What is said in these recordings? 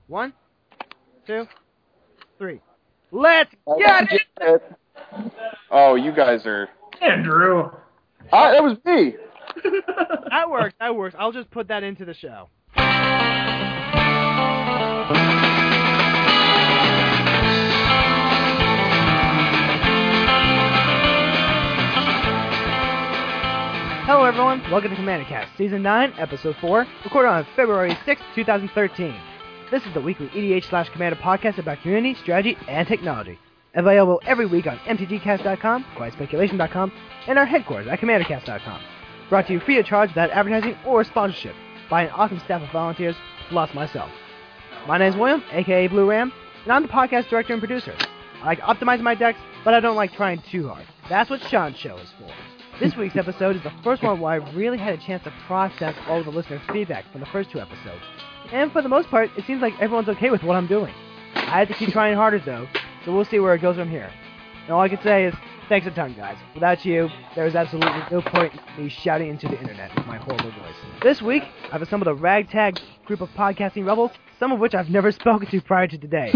1, 2, 3. Let's get it! Oh, you guys are... Andrew! That was me! That works. I'll just put that into the show. Hello everyone, welcome to Commander Cast, Season 9, Episode 4, recorded on February 6, 2013. This is the weekly EDH/Commander podcast about community, strategy, and technology. Available every week on mtgcast.com, quietspeculation.com, and our headquarters at commandercast.com. Brought to you free of charge without advertising or sponsorship by an awesome staff of volunteers, plus myself. My name is William, aka Blue Ram, and I'm the podcast director and producer. I like optimizing my decks, but I don't like trying too hard. That's what Sean's show is for. This week's episode is the first one where I really had a chance to process all of the listener feedback from the first two episodes. And for the most part, it seems like everyone's okay with what I'm doing. I had to keep trying harder though, so we'll see where it goes from here. And all I can say is, thanks a ton guys. Without you, there is absolutely no point in me shouting into the internet with my horrible voice. This week, I've assembled a ragtag group of podcasting rebels, some of which I've never spoken to prior to today.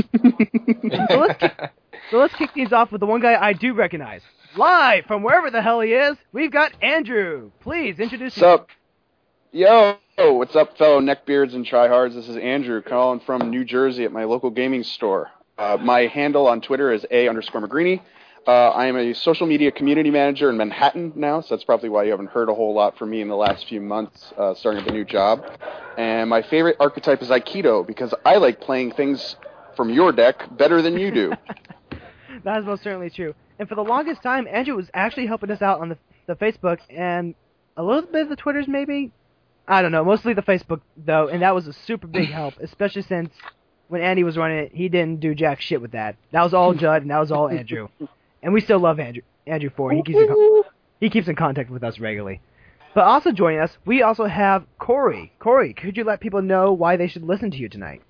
So let's kick things off with the one guy I do recognize. Live from wherever the hell he is, we've got Andrew. Please introduce yourself. What's up? Yo, what's up, fellow neckbeards and tryhards? This is Andrew calling from New Jersey at my local gaming store. My handle on Twitter is A_McGreeny. I am a social media community manager in Manhattan now, so that's probably why you haven't heard a whole lot from me in the last few months, starting up a new job. And my favorite archetype is Aikido, because I like playing things from your deck better than you do. That is most certainly true. And for the longest time, Andrew was actually helping us out on the Facebook and a little bit of the Twitters, maybe? I don't know. Mostly the Facebook, though, and that was a super big help, especially since when Andy was running it, he didn't do jack shit with that. That was all Judd, and that was all Andrew. And we still love Andrew Ford. He keeps in contact with us regularly. But also joining us, we also have Corey. Corey, could you let people know why they should listen to you tonight?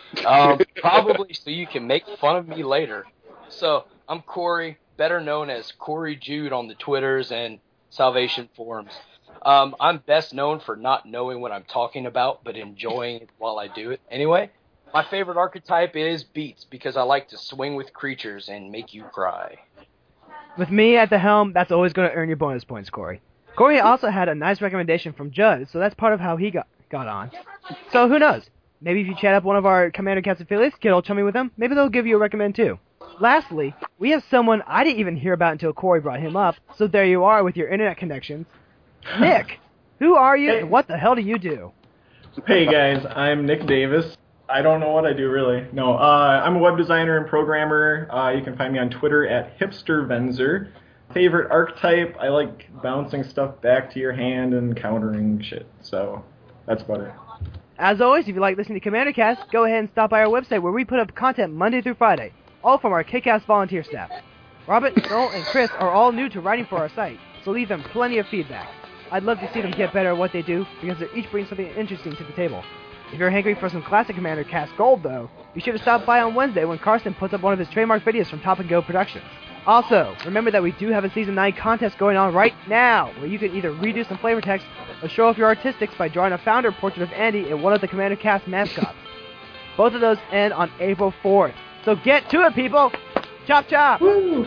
Probably so you can make fun of me later. So, I'm Corey, better known as Corey Jude on the Twitters and Salvation forums. I'm best known for not knowing what I'm talking about, but enjoying it while I do it. Anyway, my favorite archetype is Beats, because I like to swing with creatures and make you cry. With me at the helm, that's always going to earn you bonus points, Corey. Corey also had a nice recommendation from Judd, so that's part of how he got on. So who knows? Maybe if you chat up one of our Commander Cast affiliates, get all chummy with them, maybe they'll give you a recommend too. Lastly, we have someone I didn't even hear about until Corey brought him up, so there you are with your internet connections. Nick, who are you and what the hell do you do? Hey guys, I'm Nick Davis. I don't know what I do really. No, I'm a web designer and programmer. You can find me on Twitter at hipstervenzer. Favorite archetype, I like bouncing stuff back to your hand and countering shit. So, that's about it. As always, if you like listening to Commander Cast, go ahead and stop by our website where we put up content Monday through Friday, all from our kick-ass volunteer staff. Robert, Noel, and Chris are all new to writing for our site, so leave them plenty of feedback. I'd love to see them get better at what they do, because they each bring something interesting to the table. If you're hankering for some classic Commander Cast gold, though, be sure to stop by on Wednesday when Carson puts up one of his trademark videos from Top & Go Productions. Also, remember that we do have a Season 9 contest going on right now, where you can either redo some flavor text or show off your artistics by drawing a founder portrait of Andy and one of the Commander Cast mascots. Both of those end on April 4th. So get to it, people! Chop chop! Woo!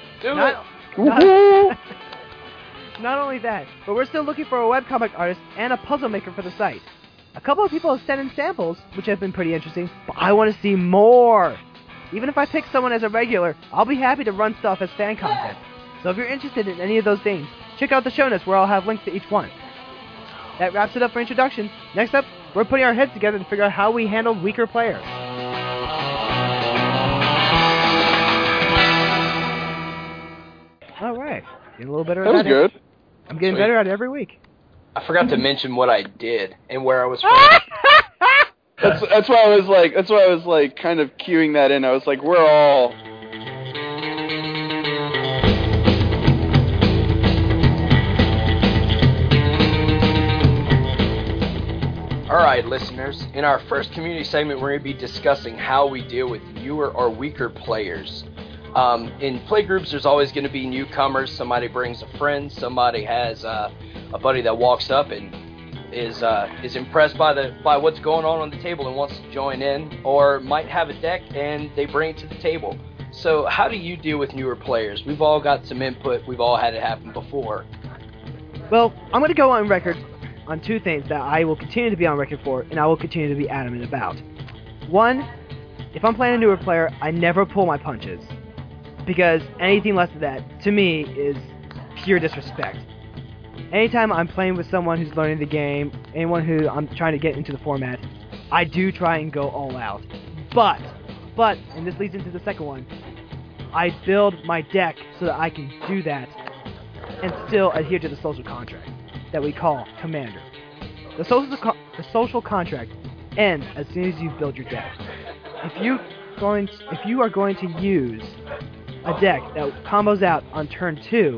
Not only that, but we're still looking for a webcomic artist and a puzzle maker for the site. A couple of people have sent in samples, which have been pretty interesting, but I want to see more! Even if I pick someone as a regular, I'll be happy to run stuff as fan content. So if you're interested in any of those things, check out the show notes where I'll have links to each one. That wraps it up for introductions. Next up, we're putting our heads together to figure out how we handle weaker players. Alright, getting a little better at that. That was good. I'm getting better at it every week. I forgot to mention what I did and where I was from. That's why I was like kind of queuing that in. I was like, we're all... Alright, listeners, in our first community segment, we're going to be discussing how we deal with newer or weaker players. In playgroups, there's always going to be newcomers. Somebody brings a friend, somebody has a buddy that walks up and is impressed by what's going on the table and wants to join in, or might have a deck and they bring it to the table. So how do you deal with newer players? We've all got some input. We've all had it happen before. Well, I'm going to go on record on two things that I will continue to be on record for, and I will continue to be adamant about. One, if I'm playing a newer player, I never pull my punches, because anything less than that, to me, is pure disrespect. Anytime I'm playing with someone who's learning the game, anyone who I'm trying to get into the format, I do try and go all out. But, and this leads into the second one, I build my deck so that I can do that and still adhere to the social contract that we call Commander. The social contract ends as soon as you build your deck. If you are going to use a deck that combos out on turn 2,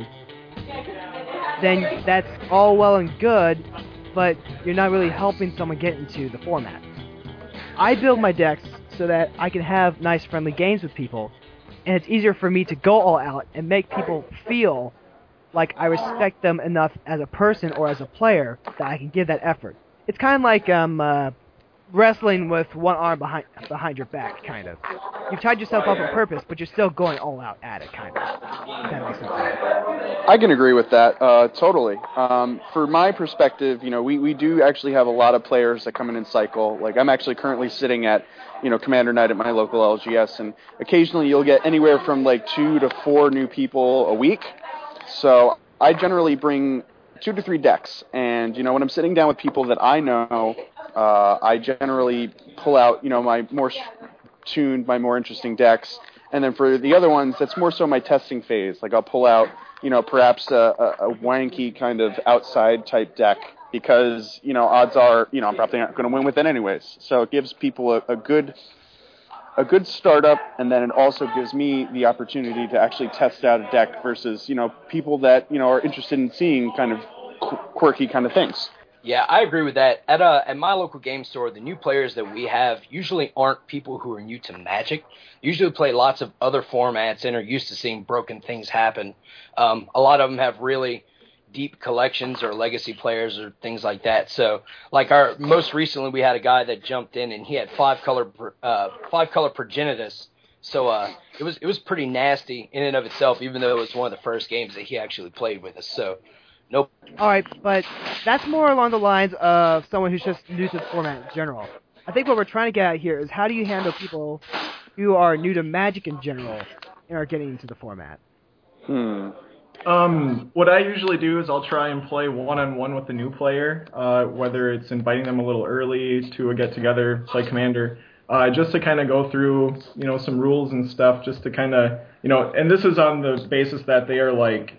then that's all well and good, but you're not really helping someone get into the format. I build my decks so that I can have nice friendly games with people, and it's easier for me to go all out and make people feel like I respect them enough as a person or as a player that I can give that effort. It's kind of like wrestling with one arm behind your back, kind of. You've tied yourself up on purpose, but you're still going all out at it, kind of. If that makes sense. I can agree with that, totally. For my perspective, we do actually have a lot of players that come in cycle. Like, I'm actually currently sitting at, Commander Night at my local LGS, and occasionally you'll get anywhere from like 2 to 4 new people a week. So I generally bring 2 to 3 decks, and, when I'm sitting down with people that I know, I generally pull out, my more tuned, my more interesting decks. And then for the other ones, that's more so my testing phase. Like, I'll pull out, perhaps a wanky kind of outside type deck because, odds are, I'm probably not going to win with it anyways. So it gives people a good startup, and then it also gives me the opportunity to actually test out a deck versus, people that, are interested in seeing kind of quirky kind of things. Yeah, I agree with that. At my local game store, the new players that we have usually aren't people who are new to Magic. Usually play lots of other formats and are used to seeing broken things happen. A lot of them have really deep collections or legacy players or things like that. So, like most recently, we had a guy that jumped in and he had 5-color Progenitus. So it was pretty nasty in and of itself, even though it was one of the first games that he actually played with us. So. Nope. All right, but that's more along the lines of someone who's just new to the format in general. I think what we're trying to get at here is how do you handle people who are new to Magic in general and are getting into the format? What I usually do is I'll try and play one-on-one with the new player, whether it's inviting them a little early to a get-together, play Commander, just to kind of go through, some rules and stuff, just to kind of, and this is on the basis that they are like,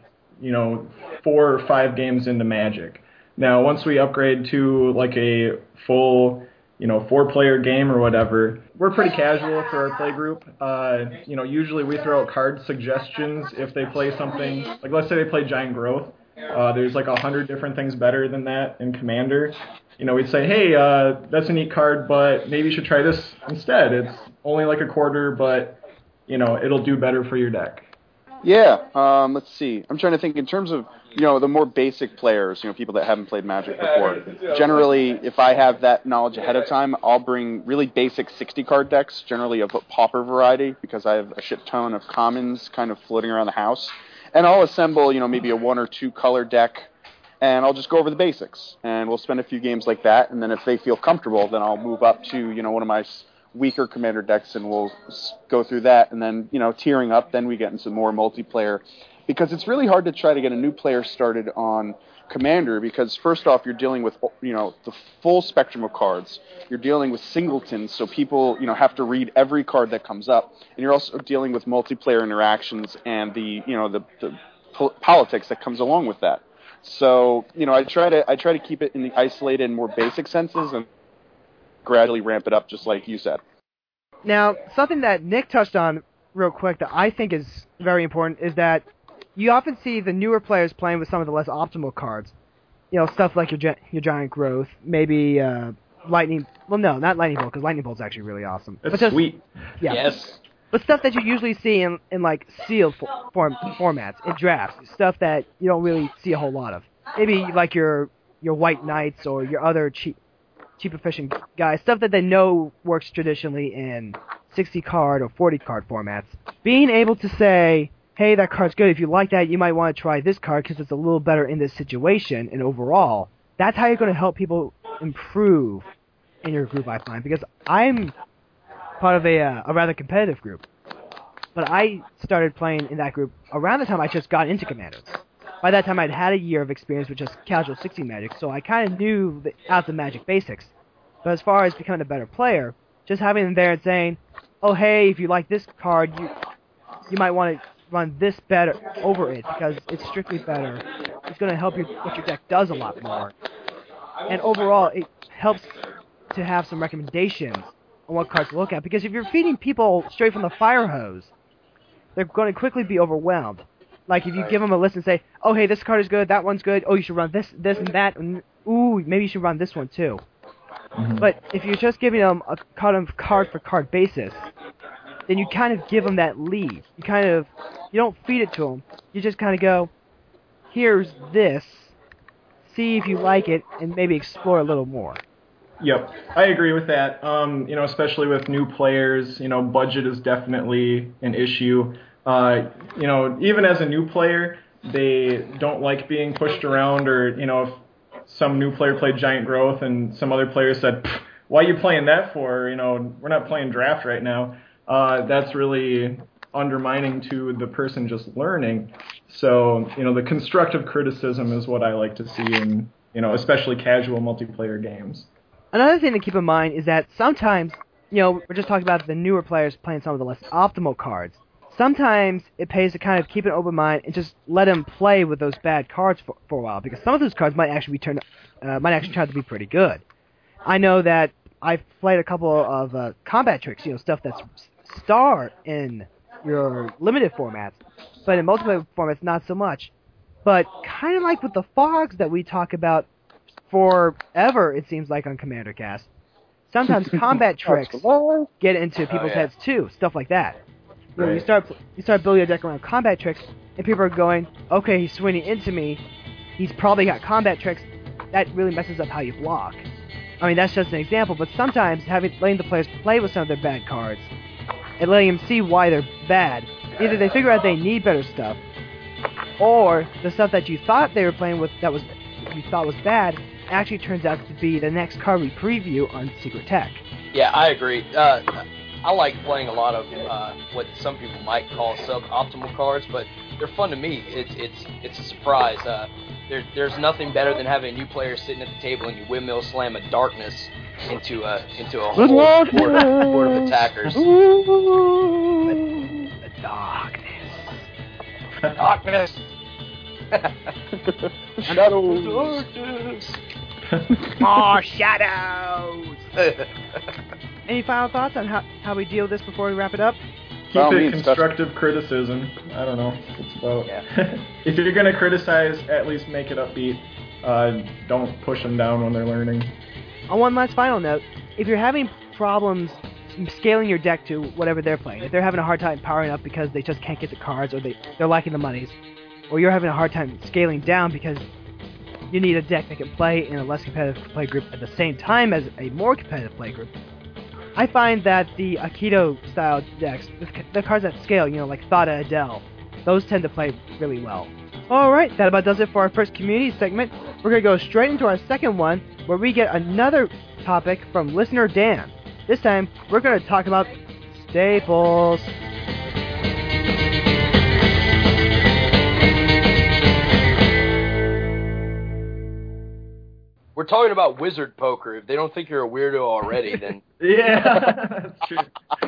4 or 5 games into Magic. Now, once we upgrade to like a full, 4-player game or whatever, we're pretty casual for our play group. Usually we throw out card suggestions if they play something, like let's say they play Giant Growth. There's like 100 different things better than that in Commander. We'd say, hey, that's a neat card, but maybe you should try this instead. It's only like a quarter, but, it'll do better for your deck. Yeah, let's see. I'm trying to think in terms of, the more basic players, people that haven't played Magic before. Generally, if I have that knowledge ahead of time, I'll bring really basic 60-card decks, generally of a pauper variety, because I have a shit ton of commons kind of floating around the house. And I'll assemble, maybe a 1 or 2 color deck, and I'll just go over the basics. And we'll spend a few games like that, and then if they feel comfortable, then I'll move up to, one of my weaker Commander decks, and we'll go through that, and then, tiering up, then we get into more multiplayer, because it's really hard to try to get a new player started on Commander, because first off, you're dealing with, the full spectrum of cards. You're dealing with singletons, so people, have to read every card that comes up, and you're also dealing with multiplayer interactions and the politics that comes along with that. So, I try to keep it in the isolated and more basic senses, and gradually ramp it up, just like you said. Now, something that Nick touched on real quick that I think is very important is that you often see the newer players playing with some of the less optimal cards. Stuff like your Giant Growth, maybe Lightning. Well, no, not Lightning Bolt, because Lightning Bolt's actually really awesome. It's sweet. Yeah. Yes. But stuff that you usually see in like sealed formats, in drafts, stuff that you don't really see a whole lot of. Maybe like your your white knights or your other cheap efficient guys, stuff that they know works traditionally in 60 card or 40 card formats. Being able to say, hey, that card's good. If you like that, you might want to try this card because it's a little better in this situation and overall. That's how you're going to help people improve in your group, I find, because I'm part of a rather competitive group. But I started playing in that group around the time I just got into Commander. By that time, I'd had a year of experience with just casual 60 Magic, so I kind of knew the Magic basics. But as far as becoming a better player, just having them there and saying, oh, hey, if you like this card, you might want to run this better over it because it's strictly better. It's going to help what your deck does a lot more. And overall, it helps to have some recommendations on what cards to look at, because if you're feeding people straight from the fire hose, they're going to quickly be overwhelmed. Like if you give them a list and say, oh, hey, this card is good, that one's good, oh, you should run this, and that, and ooh, maybe you should run this one too. Mm-hmm. But if you're just giving them a card-for-card basis, then you kind of give them that lead. You don't feed it to them. You just kind of go, here's this, see if you like it, and maybe explore a little more. Yep, I agree with that. Especially with new players, budget is definitely an issue. Even as a new player, they don't like being pushed around, or, if some new player played Giant Growth and some other player said, why are you playing that for? We're not playing draft right now. That's really undermining to the person just learning. So, the constructive criticism is what I like to see in, especially casual multiplayer games. Another thing to keep in mind is that sometimes, we're just talking about the newer players playing some of the less optimal cards. Sometimes it pays to kind of keep an open mind and just let them play with those bad cards for a while, because some of those cards might actually turn out to be pretty good. I know that I've played a couple of combat tricks, stuff that's star in your limited formats, but in multiplayer formats not so much. But kind of like with the fogs that we talk about forever, it seems like, on Commander Cast, sometimes combat tricks get into people's heads too, stuff like that. Right. You start building a deck around combat tricks, and people are going, okay, he's swinging into me, he's probably got combat tricks. That really messes up how you block. I mean, that's just an example, but sometimes letting the players play with some of their bad cards and letting them see why they're bad, either they figure out they need better stuff, or the stuff that you thought they were playing with you thought was bad actually turns out to be the next card we preview on Secret Tech. Yeah, I agree. I like playing a lot of what some people might call suboptimal cards, but they're fun to me. It's a surprise. There's nothing better than having a new player sitting at the table and you windmill slam a darkness into a whole board of attackers. Ooh, the darkness. Darkness. Shadows. More shadows. Any final thoughts on how we deal with this before we wrap it up? Keep it constructive criticism. I don't know. It's about if you're going to criticize, at least make it upbeat. Don't push them down when they're learning. On one last final note, if you're having problems scaling your deck to whatever they're playing, if they're having a hard time powering up because they just can't get the cards, or they're lacking the monies, or you're having a hard time scaling down because you need a deck that can play in a less competitive play group at the same time as a more competitive play group, I find that the Aikido-style decks, the cards that scale, like Thada Adele, those tend to play really well. Alright, that about does it for our first community segment. We're going to go straight into our second one, where we get another topic from listener Dan. This time, we're going to talk about staples. We're talking about wizard poker. If they don't think you're a weirdo already, then... Yeah, that's true.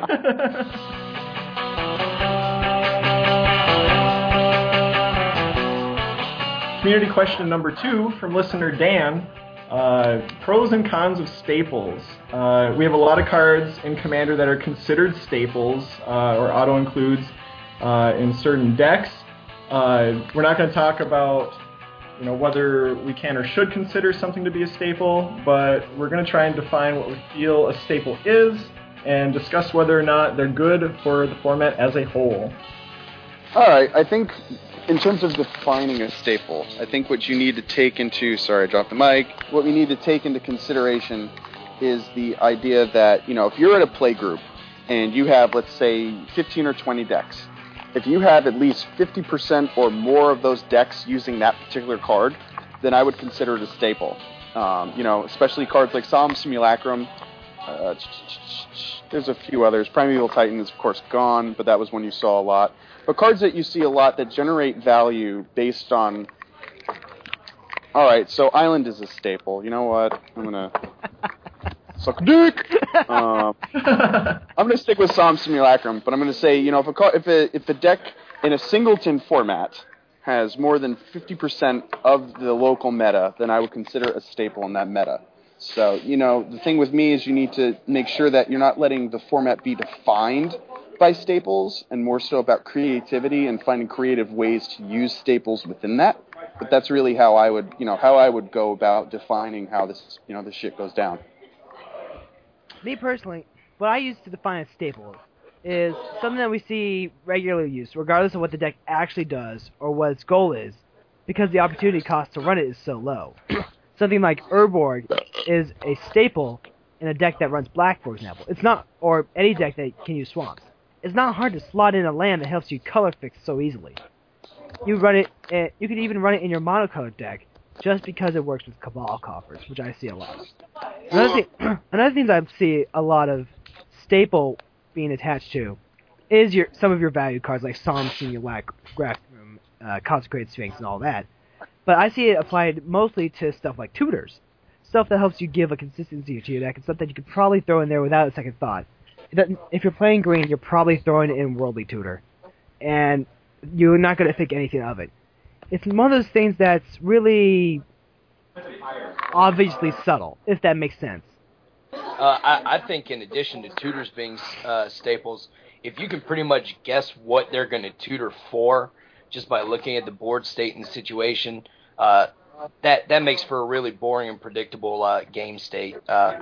Community question number 2 from listener Dan. Pros and cons of staples. We have a lot of cards in Commander that are considered staples, or auto-includes in certain decks. We're not going to talk about whether we can or should consider something to be a staple, but we're going to try and define what we feel a staple is and discuss whether or not they're good for the format as a whole. All right, I think in terms of defining a staple, I think what you need to take into, sorry, I dropped the mic, what we need to take into consideration is the idea that, if you're at a play group and you have, let's say, 15 or 20 decks, if you have at least 50% or more of those decks using that particular card, then I would consider it a staple. Especially cards like Solemn Simulacrum. There's a few others. Primeval Titan is, of course, gone, but that was one you saw a lot. But cards that you see a lot that generate value based on... Alright, so Island is a staple. You know what? I'm going to... Suck a dick! I'm going to stick with Solemn Simulacrum, but I'm going to say, if a deck in a singleton format has more than 50% of the local meta, then I would consider a staple in that meta. So, the thing with me is you need to make sure that you're not letting the format be defined by staples, and more so about creativity and finding creative ways to use staples within that. But that's really how I would go about defining how this shit goes down. Me personally, what I use to define a staple is something that we see regularly used, regardless of what the deck actually does or what its goal is, because the opportunity cost to run it is so low. Something like Urborg is a staple in a deck that runs black, for example. It's not, or any deck that can use swamps. It's not hard to slot in a land that helps you color fix so easily. You could even run it in your monocolored deck, just because it works with Cabal Coffers, which I see a lot. Another thing that I see a lot of staple being attached to is some of your value cards, like Solemn Simulacrum, Consecrated Sphinx, and all that. But I see it applied mostly to stuff like tutors. Stuff that helps you give a consistency to your deck, and stuff that you could probably throw in there without a second thought. If you're playing green, you're probably throwing in Worldly Tutor. And you're not going to think anything of it. It's one of those things that's really obviously subtle, if that makes sense. I think in addition to tutors being staples, if you can pretty much guess what they're going to tutor for just by looking at the board state and situation, that makes for a really boring and predictable game state.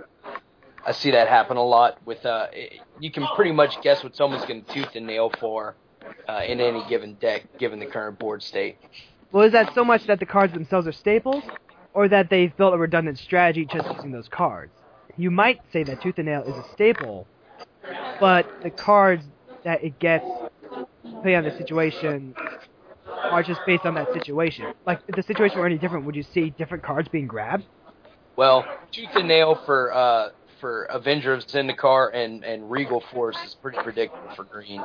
I see that happen a lot with you can pretty much guess what someone's going to tooth and nail for in any given deck, given the current board state. Well, is that so much that the cards themselves are staples, or that they've built a redundant strategy just using those cards? You might say that Tooth and Nail is a staple, but the cards that it gets, depending on the situation, are just based on that situation. Like, if the situation were any different, would you see different cards being grabbed? Well, Tooth and Nail for Avenger of Zendikar and Regal Force is pretty predictable for green.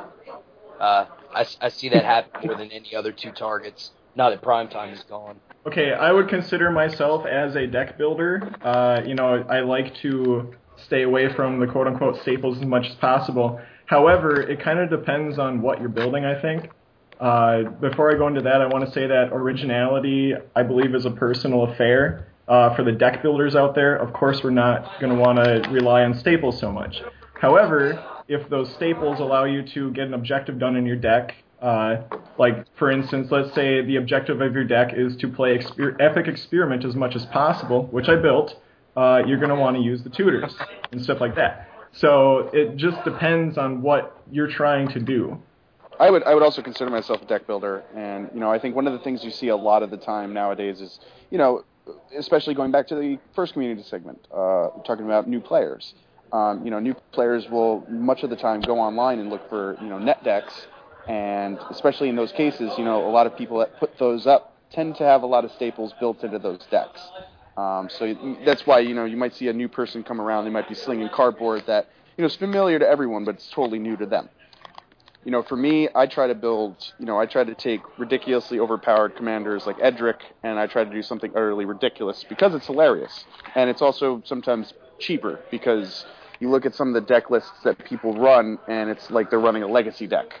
I see that happen more than any other two targets. Now that Primetime is gone. Okay, I would consider myself as a deck builder. I like to stay away from the quote-unquote staples as much as possible. However, it kind of depends on what you're building, I think. Before I go into that, I want to say that originality, I believe, is a personal affair. For the deck builders out there, of course, we're not going to want to rely on staples so much. However, if those staples allow you to get an objective done in your deck, like, for instance, let's say the objective of your deck is to play Epic Experiment as much as possible, which I built, you're going to want to use the tutors and stuff like that. So it just depends on what you're trying to do. I would also consider myself a deck builder, and, I think one of the things you see a lot of the time nowadays is, especially going back to the first community segment, talking about new players. New players will, much of the time, go online and look for, net decks. And especially in those cases, a lot of people that put those up tend to have a lot of staples built into those decks. So that's why, you might see a new person come around. They might be slinging cardboard that, is familiar to everyone, but it's totally new to them. For me, I try to take ridiculously overpowered commanders like Edric, and I try to do something utterly ridiculous because it's hilarious. And it's also sometimes cheaper because you look at some of the deck lists that people run, and it's like they're running a legacy deck.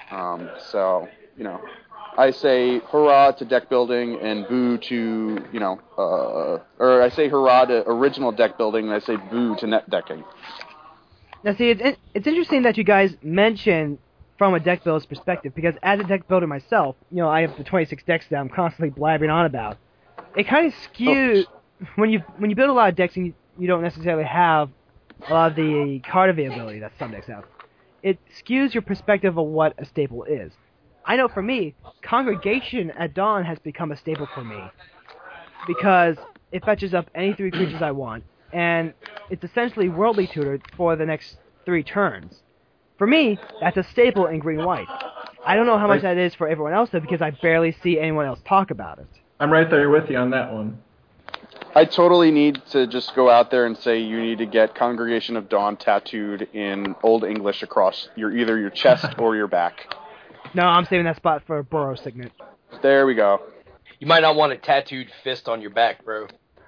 I say hurrah to deck building and boo to, or I say hurrah to original deck building and I say boo to net decking. Now, see, it's interesting that you guys mention from a deck builder's perspective, because as a deck builder myself, I have the 26 decks that I'm constantly blabbing on about. It kind of skews, when you build a lot of decks and you don't necessarily have a lot of the card availability that some decks have. It skews your perspective of what a staple is. I know for me, Congregation at Dawn has become a staple for me because it fetches up any 3 creatures I want, and it's essentially worldly tutored for the next 3 turns. For me, that's a staple in green-white. I don't know how much that is for everyone else, though, because I barely see anyone else talk about it. I'm right there with you on that one. I totally need to just go out there and say you need to get Congregation of Dawn tattooed in Old English across either your chest or your back. No, I'm saving that spot for a Burrow signet. There we go. You might not want a tattooed fist on your back, bro.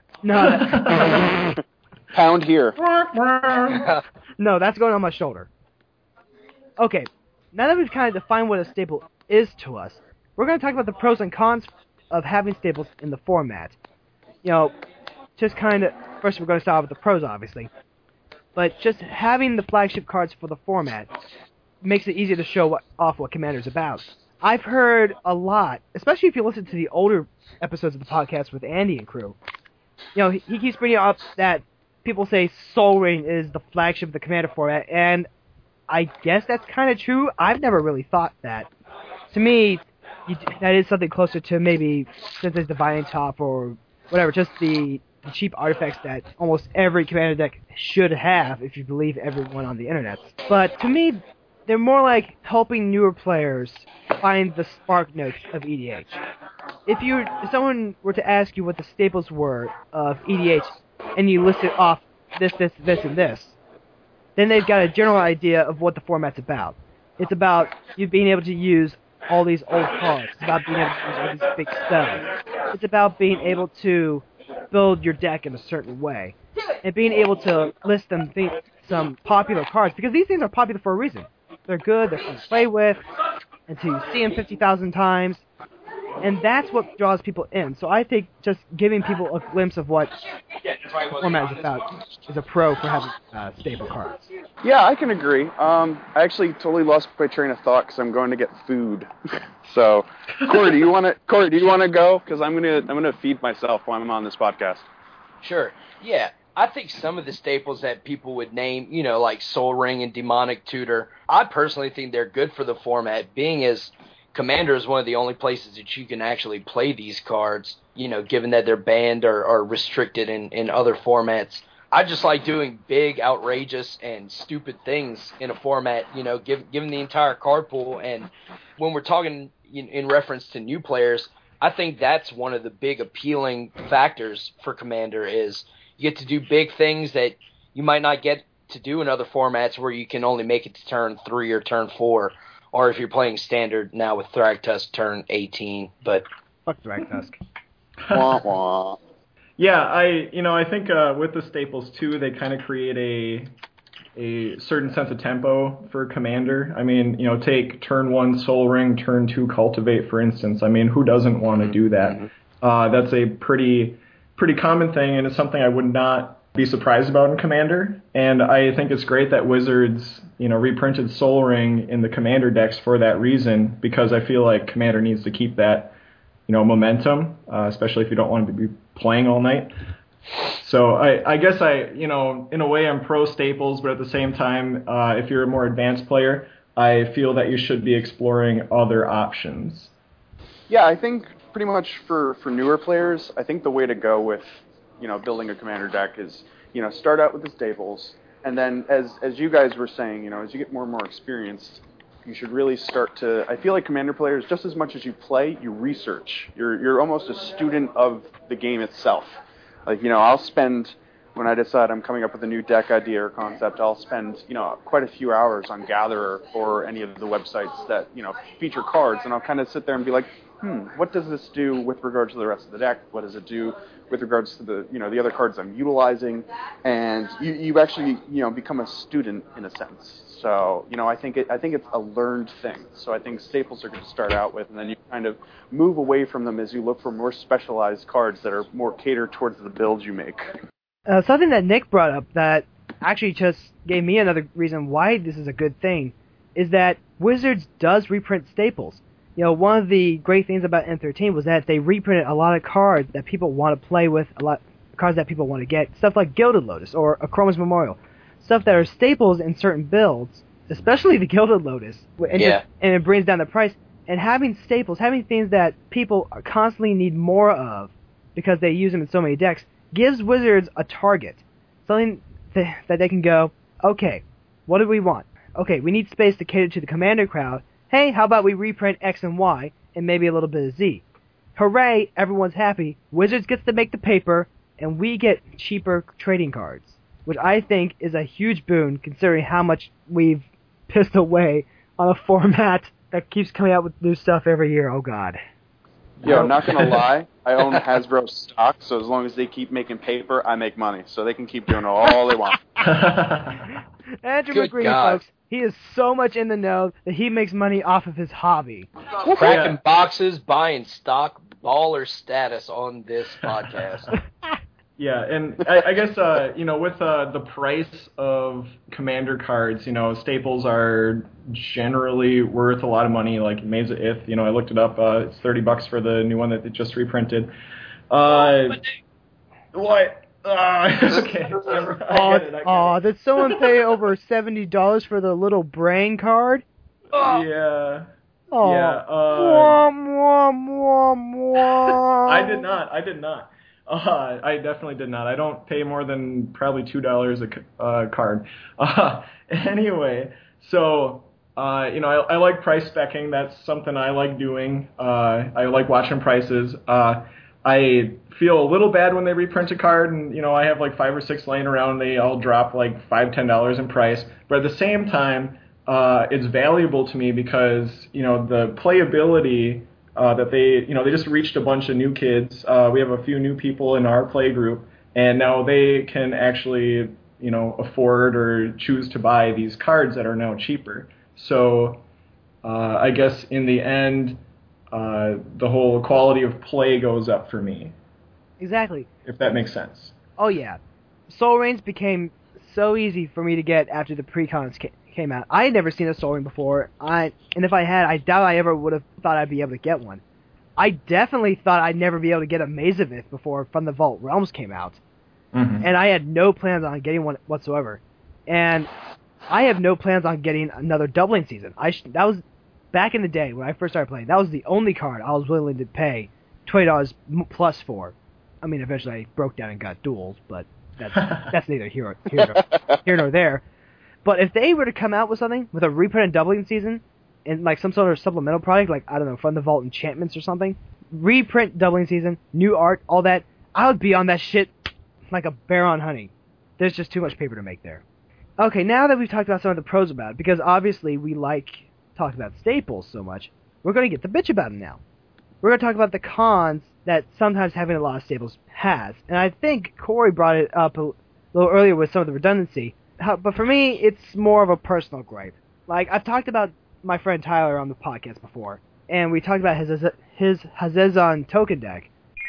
No. Pound here. No, that's going on my shoulder. Okay, now that we've kind of defined what a staple is to us, we're going to talk about the pros and cons of having staples in the format. You know, just kind of, first we're going to start with the pros, obviously. But just having the flagship cards for the format makes it easier to show off what Commander's about. I've heard a lot, especially if you listen to the older episodes of the podcast with Andy and crew. You know, he keeps bringing up that people say Sol Ring is the flagship of the Commander format, and I guess that's kind of true. I've never really thought that. To me, that is something closer to maybe Sensei's Divining Top or whatever, just the cheap artifacts that almost every Commander deck should have if you believe everyone on the internet. But to me, they're more like helping newer players find the spark notes of EDH. If someone were to ask you what the staples were of EDH, and you listed off this, and this, then they've got a general idea of what the format's about. It's about you being able to use all these old cards. It's about being able to use all these big spells. It's about being able to build your deck in a certain way. And being able to list some popular cards, because these things are popular for a reason. They're good, they're fun to play with, until you see them 50,000 times. And that's what draws people in. So I think just giving people a glimpse of what the format is about is a pro for having staple cards. Yeah, I can agree. I actually totally lost my train of thought because I'm going to get food. So, Corey, do you want to go? Because I'm gonna feed myself while I'm on this podcast. Sure. Yeah. I think some of the staples that people would name, you know, like Sol Ring and Demonic Tutor, I personally think they're good for the format, being as Commander is one of the only places that you can actually play these cards, you know, given that they're banned or restricted in other formats. I just like doing big, outrageous, and stupid things in a format, you know, given the entire card pool. And when we're talking in reference to new players, I think that's one of the big appealing factors for Commander is you get to do big things that you might not get to do in other formats where you can only make it to turn 3 or turn 4. Or if you're playing Standard now with Thragtusk turn 18, but fuck Thragtusk. Wah, wah. Yeah, I think with the staples too, they kind of create a certain sense of tempo for Commander. I mean, you know, take turn 1 Sol Ring, turn 2 Cultivate, for instance. I mean, who doesn't want to do that? That's a pretty common thing, and it's something I would not be surprised about in Commander. And I think it's great that Wizards, you know, reprinted Sol Ring in the Commander decks for that reason, because I feel like Commander needs to keep that, you know, momentum, especially if you don't want to be playing all night. So I guess in a way I'm pro staples, but at the same time, if you're a more advanced player, I feel that you should be exploring other options. Yeah, I think pretty much for newer players, I think the way to go with, you know, building a Commander deck is, you know, start out with the staples, and then as you guys were saying, you know, as you get more and more experienced, you should really start to, I feel like Commander players, just as much as you play, you research. You're almost a student of the game itself. Like, you know, I'll spend, when I decide I'm coming up with a new deck idea or concept, I'll spend, you know, quite a few hours on Gatherer or any of the websites that, you know, feature cards, and I'll kind of sit there and be like, what does this do with regards to the rest of the deck? What does it do with regards to the, you know, the other cards I'm utilizing? And you actually, you know, become a student in a sense. So, you know, I think it's a learned thing. So I think staples are good to start out with, and then you kind of move away from them as you look for more specialized cards that are more catered towards the builds you make. Something that Nick brought up that actually just gave me another reason why this is a good thing is that Wizards does reprint staples. You know, one of the great things about N13 was that they reprinted a lot of cards that people want to play with, a lot of cards that people want to get, stuff like Gilded Lotus or Akroma's Memorial, stuff that are staples in certain builds, especially the Gilded Lotus, and it brings down the price. And having staples, having things that people constantly need more of because they use them in so many decks, gives Wizards a target. Something that they can go, okay, what do we want? Okay, we need space to cater to the Commander crowd. Hey, how about we reprint X and Y and maybe a little bit of Z? Hooray, everyone's happy. Wizards gets to make the paper, and we get cheaper trading cards, which I think is a huge boon considering how much we've pissed away on a format that keeps coming out with new stuff every year. Oh, God. Yo, I'm not going to lie. I own Hasbro stock, so as long as they keep making paper, I make money. So they can keep doing all they want. Andrew Good McGree, God. folks, he is so much in the know that he makes money off of his hobby. Cracking boxes, buying stock, baller status on this podcast. Yeah, and I guess, with the price of Commander cards, staples are generally worth a lot of money, like Maze of Ith. I looked it up. It's $30 for the new one that they just reprinted. What? Okay. Did someone pay over $70 for the little brain card? Yeah. Oh. Yeah. I did not. I definitely did not. I don't pay more than probably $2 a card. Anyway, so I like price specking. That's something I like doing. I like watching prices. I feel a little bad when they reprint a card, and I have like 5 or 6 laying around. They all drop like $5-10 in price. But at the same time, it's valuable to me because the playability. That they just reached a bunch of new kids. We have a few new people in our play group, and now they can actually, afford or choose to buy these cards that are now cheaper. So, I guess in the end, the whole quality of play goes up for me. Exactly. If that makes sense. Oh, yeah. Sol Rings became so easy for me to get after the pre-cons came out. I had never seen a Sol Ring before, and if I had, I doubt I ever would have thought I'd be able to get one. I definitely thought I'd never be able to get a Maze of Ith before From the Vault Realms came out, and I had no plans on getting one whatsoever. And I have no plans on getting another doubling season. That was back in the day when I first started playing. That was the only card I was willing to pay $20 plus for. I mean, eventually I broke down and got duels, but that's neither here nor there. But if they were to come out with something, with a reprint and doubling season, and like some sort of supplemental product, like, I don't know, From the Vault Enchantments or something, reprint doubling season, new art, all that, I would be on that shit like a bear on honey. There's just too much paper to make there. Okay, now that we've talked about some of the pros about it, because obviously we like talking about staples so much, we're going to get the bitch about them now. We're going to talk about the cons that sometimes having a lot of staples has. And I think Corey brought it up a little earlier with some of the redundancy. But for me, it's more of a personal gripe. Like, I've talked about my friend Tyler on the podcast before, and we talked about his Hazezon token deck.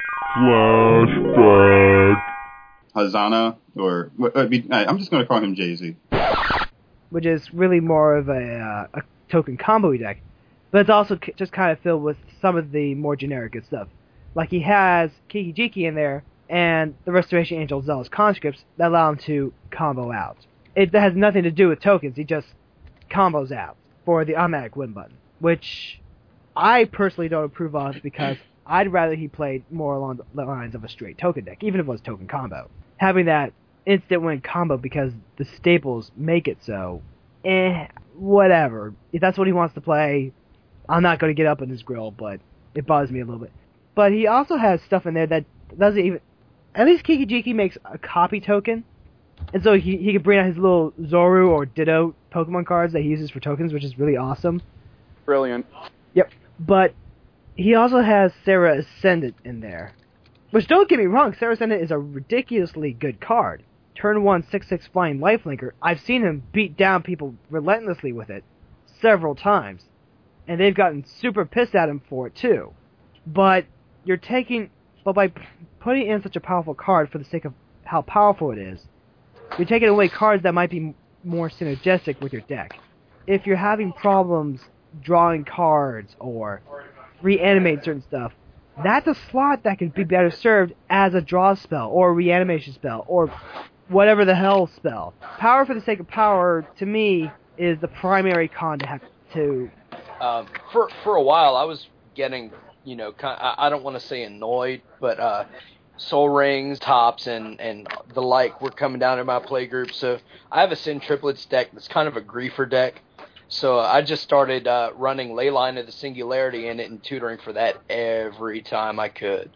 Flashback. Hazana, or I'm just going to call him Jay-Z. Which is really more of a token combo deck. But it's also just kind of filled with some of the more generic good stuff. Like, he has Kiki-Jiki in there, and the Restoration Angel Zealous Conscripts that allow him to combo out. It has nothing to do with tokens, he just combos out for the automatic win button, which I personally don't approve of because I'd rather he played more along the lines of a straight token deck, even if it was token combo. Having that instant win combo because the staples make it so, whatever. If that's what he wants to play, I'm not going to get up in his grill, but it bothers me a little bit. But he also has stuff in there that doesn't even... At least Kiki-Jiki makes a copy token, and so he can bring out his little Zoru or Ditto Pokemon cards that he uses for tokens, which is really awesome. Brilliant. Yep. But he also has Serra Ascendant in there. Which, don't get me wrong, Serra Ascendant is a ridiculously good card. Turn 1, 6/6 flying lifelinker. I've seen him beat down people relentlessly with it several times. And they've gotten super pissed at him for it, too. But by putting in such a powerful card for the sake of how powerful it is, you're taking away cards that might be more synergistic with your deck. If you're having problems drawing cards or reanimate certain stuff, that's a slot that could be better served as a draw spell or a reanimation spell or whatever the hell spell. Power for the sake of power, to me, is the primary con to have to For a while, I was getting, I don't want to say annoyed, but Soul Rings, Tops, and the like were coming down in my play group. So I have a Sin Triplets deck that's kind of a griefer deck. So I just started running Leyline of the Singularity in it and tutoring for that every time I could.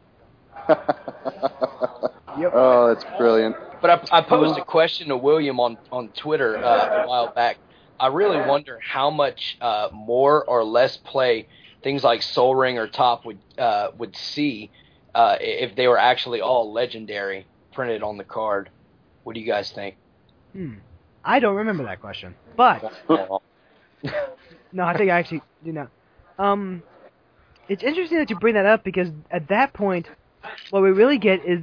Yep. Oh, that's brilliant. But I posed a question to William on Twitter a while back. I really wonder how much more or less play things like Soul Ring or Top would see if they were actually all legendary printed on the card. What do you guys think? I don't remember that question, but no, I think I actually do not. It's interesting that you bring that up because at that point, what we really get is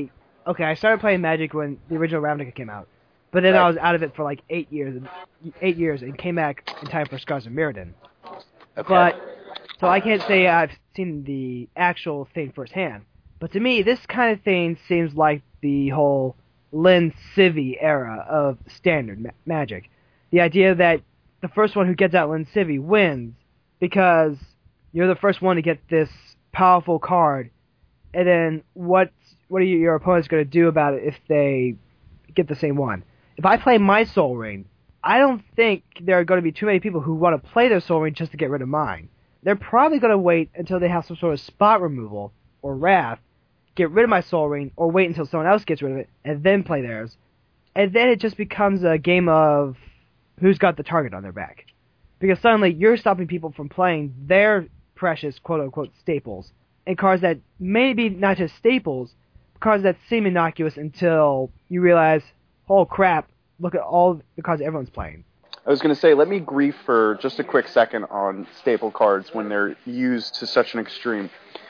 I started playing Magic when the original Ravnica came out, but then I was out of it for like 8 years and came back in time for Scars of Mirrodin. Okay. So I can't say I've seen the actual thing firsthand, but to me, this kind of thing seems like the whole Lin Civi era of standard Magic. The idea that the first one who gets out Lin Civi wins because you're the first one to get this powerful card, and then what are your opponents going to do about it if they get the same one? If I play my Soul Ring, I don't think there are going to be too many people who want to play their Soul Ring just to get rid of mine. They're probably going to wait until they have some sort of spot removal or wrath, get rid of my Soul Ring, or wait until someone else gets rid of it, and then play theirs. And then it just becomes a game of who's got the target on their back. Because suddenly you're stopping people from playing their precious quote-unquote staples, and cards that may be not just staples, cards that seem innocuous until you realize, oh crap, look at all the cards everyone's playing. I was going to say, let me grief for just a quick second on staple cards when they're used to such an extreme.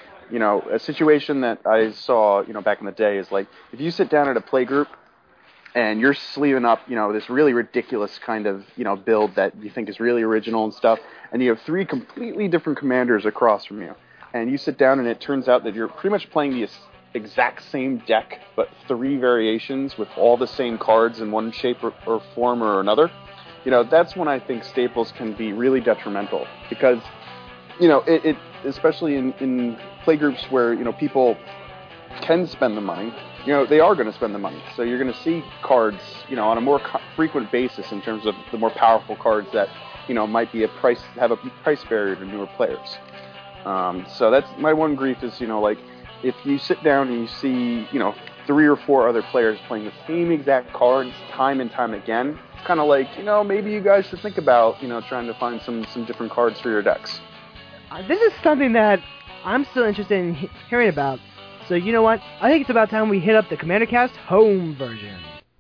A situation that I saw, back in the day is like, if you sit down at a play group and you're sleeving up, this really ridiculous kind of, build that you think is really original and stuff, and you have 3 completely different commanders across from you, and you sit down and it turns out that you're pretty much playing the exact same deck, but 3 variations with all the same cards in one shape or form or another, that's when I think staples can be really detrimental, because, it especially in play groups where, people can spend the money, they are going to spend the money. So you're going to see cards, on a more frequent basis in terms of the more powerful cards that, might be have a price barrier to newer players. So that's my one grief is, if you sit down and you see, 3 or 4 other players playing the same exact cards time and time again, it's kind of like, maybe you guys should think about, trying to find some different cards for your decks. This is something that I'm still interested in hearing about. So you know what? I think it's about time we hit up the Commander Cast home version.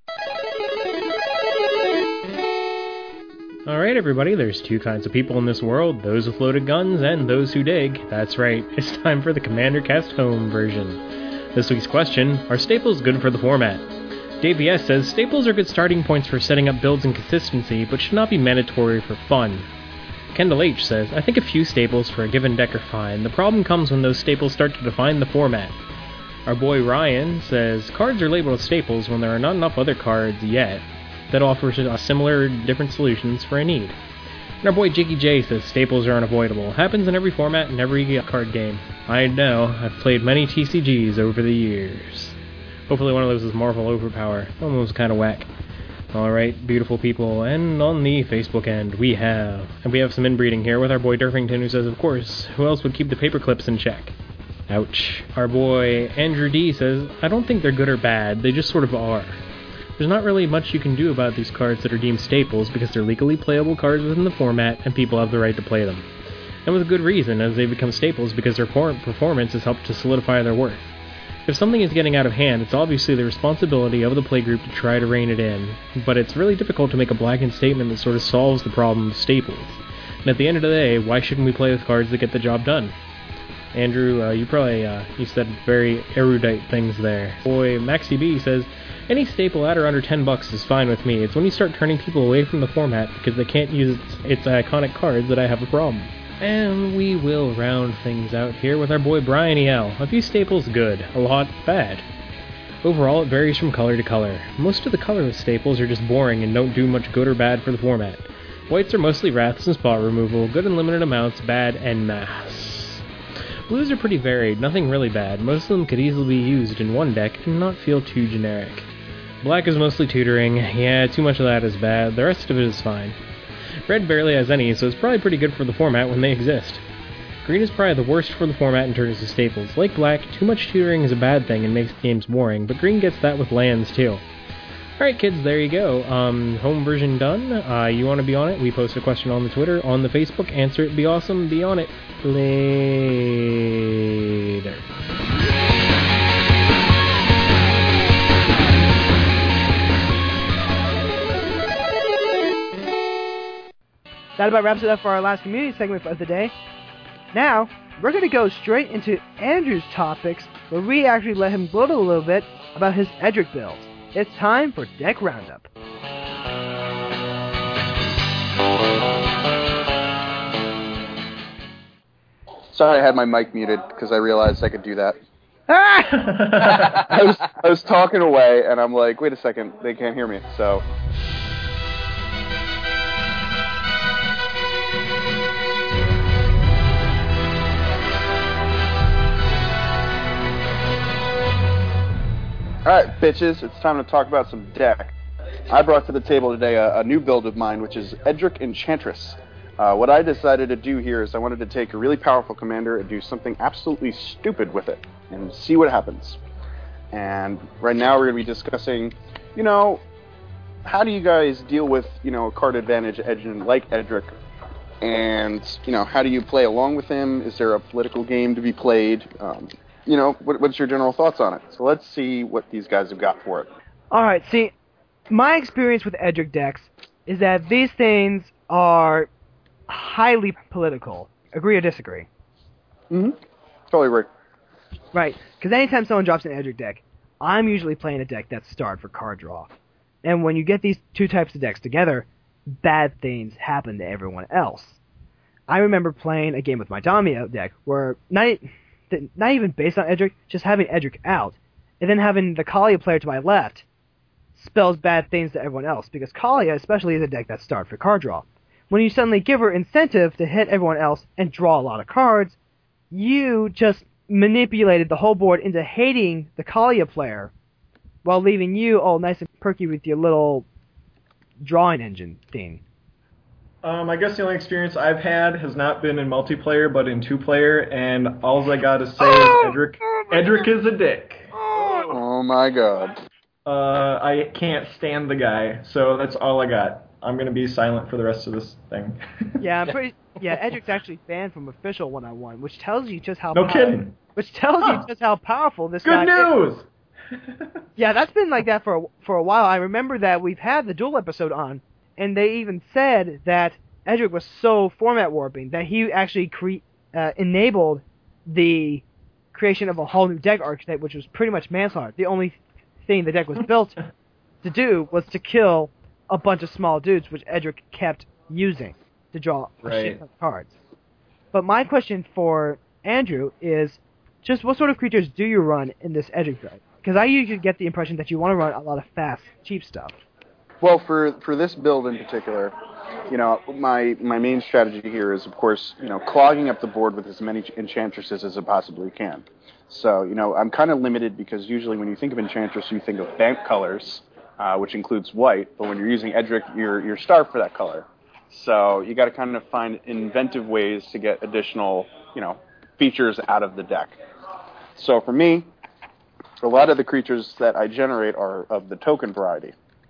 Alright everybody, there's 2 kinds of people in this world, those with loaded guns and those who dig. That's right, it's time for the Commander Cast home version. This week's question, are staples good for the format? Dave VS says, staples are good starting points for setting up builds and consistency, but should not be mandatory for fun. Kendall H says, I think a few staples for a given deck are fine. The problem comes when those staples start to define the format. Our boy Ryan says, cards are labeled as staples when there are not enough other cards yet that offers similar different solutions for a need. And our boy Jiggy J says, staples are unavoidable. Happens in every format and every card game. I know, I've played many TCGs over the years. Hopefully one of those is Marvel Overpower. That one was kind of whack. Alright, beautiful people, and on the Facebook end, we have some inbreeding here with our boy Durfington, who says, of course, who else would keep the paper clips in check? Ouch. Our boy Andrew D says, I don't think they're good or bad, they just sort of are. There's not really much you can do about these cards that are deemed staples because they're legally playable cards within the format and people have the right to play them. And with good reason, as they become staples because their performance has helped to solidify their worth. If something is getting out of hand, it's obviously the responsibility of the playgroup to try to rein it in, but it's really difficult to make a blanket statement that sort of solves the problem of staples. And at the end of the day, why shouldn't we play with cards that get the job done? Andrew, you said very erudite things there. Boy, Maxi B says, any staple at or under $10 is fine with me. It's when you start turning people away from the format because they can't use its iconic cards that I have a problem. And we will round things out here with our boy Brian E.L. A few staples good, a lot bad. Overall, it varies from color to color. Most of the colorless staples are just boring and don't do much good or bad for the format. Whites are mostly wraths and spot removal, good in limited amounts, bad en masse. Blues are pretty varied, nothing really bad. Most of them could easily be used in one deck and not feel too generic. Black is mostly tutoring. Yeah, too much of that is bad. The rest of it is fine. Red barely has any, so it's probably pretty good for the format when they exist. Green is probably the worst for the format in terms of staples. Like Black, too much tutoring is a bad thing and makes games boring, but Green gets that with lands too. Alright kids, there you go. Home version done. You want to be on it? We post a question on the Twitter, on the Facebook. Answer it, be awesome, be on it. Later. That about wraps it up for our last community segment of the day. Now, we're going to go straight into Andrew's topics, where we actually let him gloat a little bit about his Edric build. It's time for Deck Roundup. Sorry, I had my mic muted because I realized I could do that. I was talking away, and I'm like, wait a second, they can't hear me, so... Alright, bitches, it's time to talk about some deck. I brought to the table today a new build of mine, which is Edric Enchantress. What I decided to do here is I wanted to take a really powerful commander and do something absolutely stupid with it, and see what happens. And right now we're going to be discussing, how do you guys deal with, a card advantage engine like Edric, and, how do you play along with him? Is there a political game to be played? What's your general thoughts on it? So let's see what these guys have got for it. Alright, see, my experience with Edric decks is that these things are highly political. Agree or disagree? Mm-hmm. Totally right. Right, because anytime someone drops an Edric deck, I'm usually playing a deck that's starved for card draw. And when you get these two types of decks together, bad things happen to everyone else. I remember playing a game with my Damia deck where not even based on Edric, just having Edric out, and then having the Kaalia player to my left spells bad things to everyone else, because Kaalia especially is a deck that's starved for card draw. When you suddenly give her incentive to hit everyone else and draw a lot of cards, you just manipulated the whole board into hating the Kaalia player, while leaving you all nice and perky with your little drawing engine thing. I guess the only experience I've had has not been in multiplayer, but in two-player, and all I gotta say is Edric is a dick. Oh my god. I can't stand the guy, so that's all I got. I'm gonna be silent for the rest of this thing. Edric's actually banned from official 1-on-1, which tells you just how kidding. Which tells you just how powerful this guy is. Good news! Yeah, that's been like that for a while. I remember that we've had the duel episode on, and they even said that Edric was so format warping that he actually enabled the creation of a whole new deck archetype, which was pretty much manslaughter. The only thing the deck was built to do was to kill a bunch of small dudes, which Edric kept using to draw a shit ton of cards. But my question for Andrew is, just what sort of creatures do you run in this Edric build? Because I usually get the impression that you want to run a lot of fast, cheap stuff. Well, for this build in particular, my main strategy here is, of course, clogging up the board with as many enchantresses as I possibly can. So, I'm kind of limited because usually when you think of enchantress, you think of bank colors, which includes white. But when you're using Edric, you're starved for that color. So you got to kind of find inventive ways to get additional, features out of the deck. So for me, a lot of the creatures that I generate are of the token variety.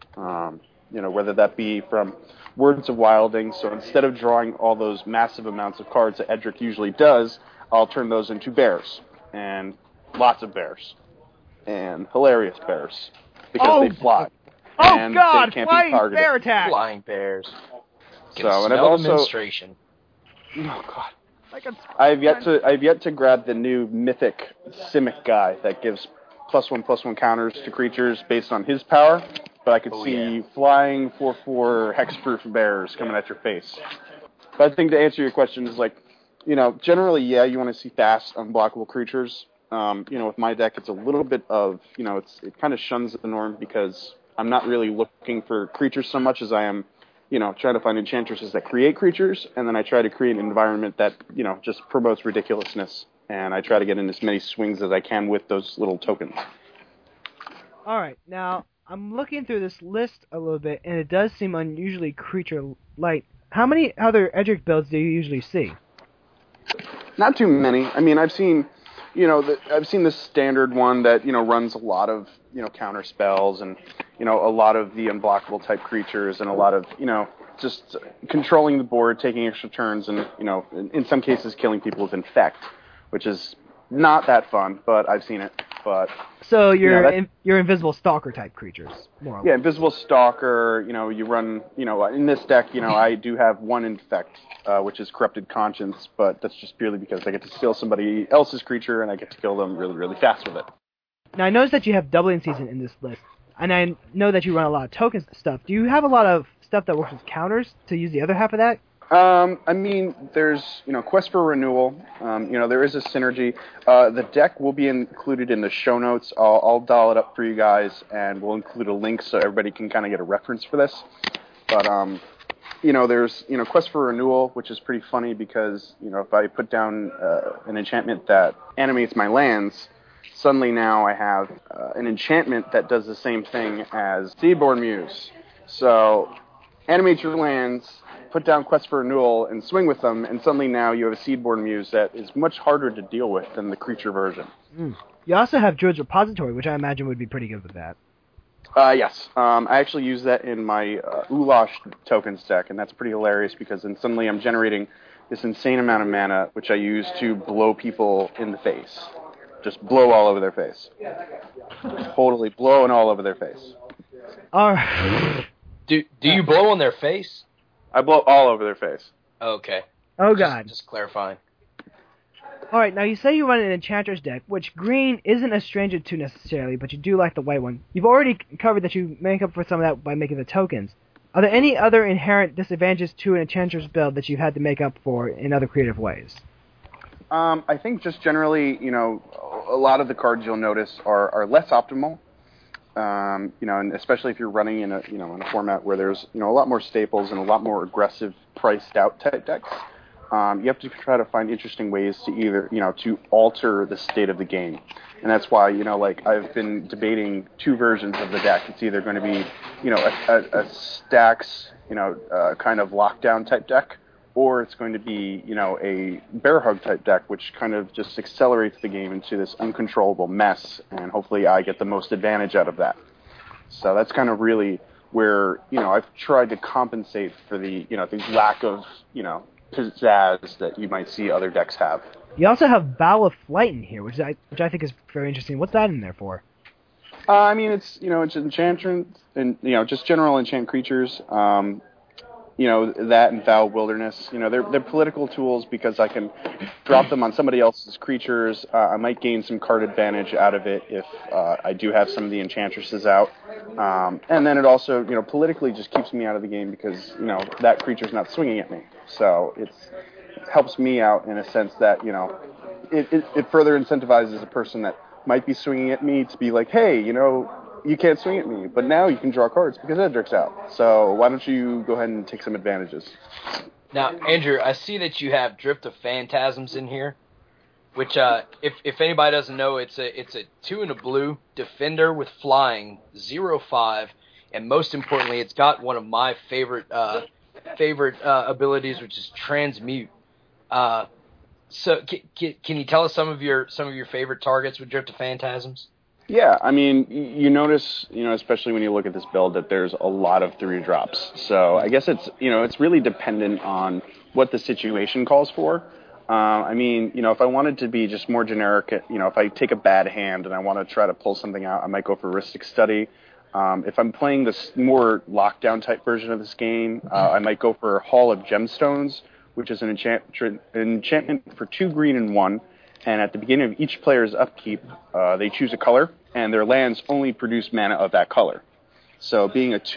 Whether that be from Words of Wilding, so instead of drawing all those massive amounts of cards that Edric usually does, I'll turn those into bears, and lots of bears, and hilarious bears, because they fly. Oh god, they can't flying be targeted. bear attack! Flying bears. And I've also... demonstration. Oh god. I've yet to grab the new mythic Simic guy that gives +1/+1 counters to creatures based on his power, but I could see flying 4/4 hexproof bears coming at your face. But I think to answer your question is generally, you want to see fast, unblockable creatures. With my deck, it's a little bit of, it kind of shuns the norm because I'm not really looking for creatures so much as I am try to find enchantresses that create creatures, and then I try to create an environment that, just promotes ridiculousness, and I try to get in as many swings as I can with those little tokens. All right, now I'm looking through this list a little bit, and it does seem unusually creature-like. How many other Edric builds do you usually see? Not too many. I mean, I've seen, I've seen the standard one that, runs a lot of, counter spells and, a lot of the unblockable type creatures and a lot of, just controlling the board, taking extra turns and, in some cases killing people with Infect, which is not that fun, but I've seen it. But so you're invisible stalker type creatures, more or less. Yeah, invisible stalker. You run. In this deck, I do have one Infect, which is Corrupted Conscience, but that's just purely because I get to steal somebody else's creature and I get to kill them really, really fast with it. Now I noticed that you have Doubling Season in this list, and I know that you run a lot of token stuff. Do you have a lot of stuff that works with counters to use the other half of that? I mean, there's, Quest for Renewal. There is a synergy. The deck will be included in the show notes. I'll dial it up for you guys, and we'll include a link so everybody can kind of get a reference for this. But, there's, Quest for Renewal, which is pretty funny because, if I put down an enchantment that animates my lands, suddenly now I have an enchantment that does the same thing as Seedborn Muse. So, animate your lands, put down Quest for Renewal, and swing with them, and suddenly now you have a Seedborn Muse that is much harder to deal with than the creature version. You also have Druid's Repository, which I imagine would be pretty good with that. Yes. I actually use that in my Ulash tokens deck, and that's pretty hilarious because then suddenly I'm generating this insane amount of mana, which I use to blow people in the face. Just blow all over their face. Totally blowing all over their face. All right. Do you blow on their face? I blow all over their face. Okay. Oh, God. Just clarifying. All right, now you say you run an Enchantress deck, which green isn't a stranger to necessarily, but you do like the white one. You've already covered that you make up for some of that by making the tokens. Are there any other inherent disadvantages to an Enchantress build that you've had to make up for in other creative ways? I think just generally, a lot of the cards you'll notice are less optimal. And especially if you're running in a format where there's, a lot more staples and a lot more aggressive priced out type decks, you have to try to find interesting ways to either, to alter the state of the game. And that's why, I've been debating two versions of the deck. It's either going to be, a stacks, kind of lockdown type deck, or it's going to be, a bear hug type deck, which kind of just accelerates the game into this uncontrollable mess, and hopefully I get the most advantage out of that. So that's kind of really where, I've tried to compensate for the, the lack of, pizzazz that you might see other decks have. You also have Bow of Flight in here, which I think is very interesting. What's that in there for? I mean, it's, it's enchantment and, just general enchant creatures. That and Vow Wilderness. They're political tools because I can drop them on somebody else's creatures. I might gain some card advantage out of it if I do have some of the enchantresses out. And then it also, politically just keeps me out of the game because, that creature's not swinging at me. So it helps me out in a sense that, it further incentivizes a person that might be swinging at me to be like, hey, you can't swing at me, but now you can draw cards because Edric's out. So why don't you go ahead and take some advantages? Now, Andrew, I see that you have Drift of Phantasms in here, which, if anybody doesn't know, it's a 2 and a blue defender with flying, 0/5, and most importantly, it's got one of my favorite abilities, which is Transmute. So can you tell us some of your favorite targets with Drift of Phantasms? Yeah, I mean, you notice, especially when you look at this build, that there's a lot of 3-drops. So I guess it's, it's really dependent on what the situation calls for. I mean, if I wanted to be just more generic, if I take a bad hand and I want to try to pull something out, I might go for Rhystic Study. If I'm playing this more lockdown type version of this game, I might go for Hall of Gemstones, which is an enchantment for 2 green and 1. And at the beginning of each player's upkeep, they choose a color, and their lands only produce mana of that color. So being a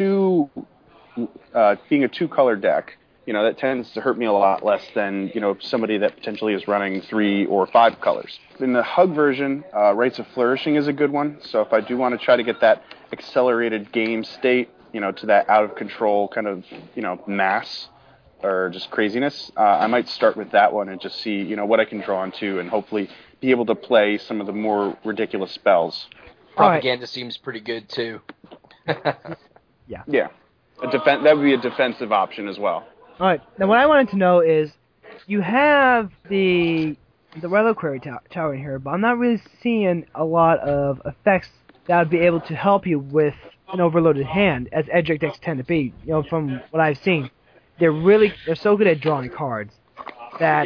2-color deck, that tends to hurt me a lot less than, somebody that potentially is running 3 or 5 colors. In the Hug version, Rites of Flourishing is a good one. So if I do want to try to get that accelerated game state, to that out of control kind of, mass or just craziness, I might start with that one and just see, what I can draw into and hopefully be able to play some of the more ridiculous spells. Propaganda seems pretty good too. Yeah. Yeah. That would be a defensive option as well. All right. Now, what I wanted to know is, you have the Reliquary Tower in here, but I'm not really seeing a lot of effects that would be able to help you with an overloaded hand, as Edric decks tend to be. From what I've seen, they're so good at drawing cards that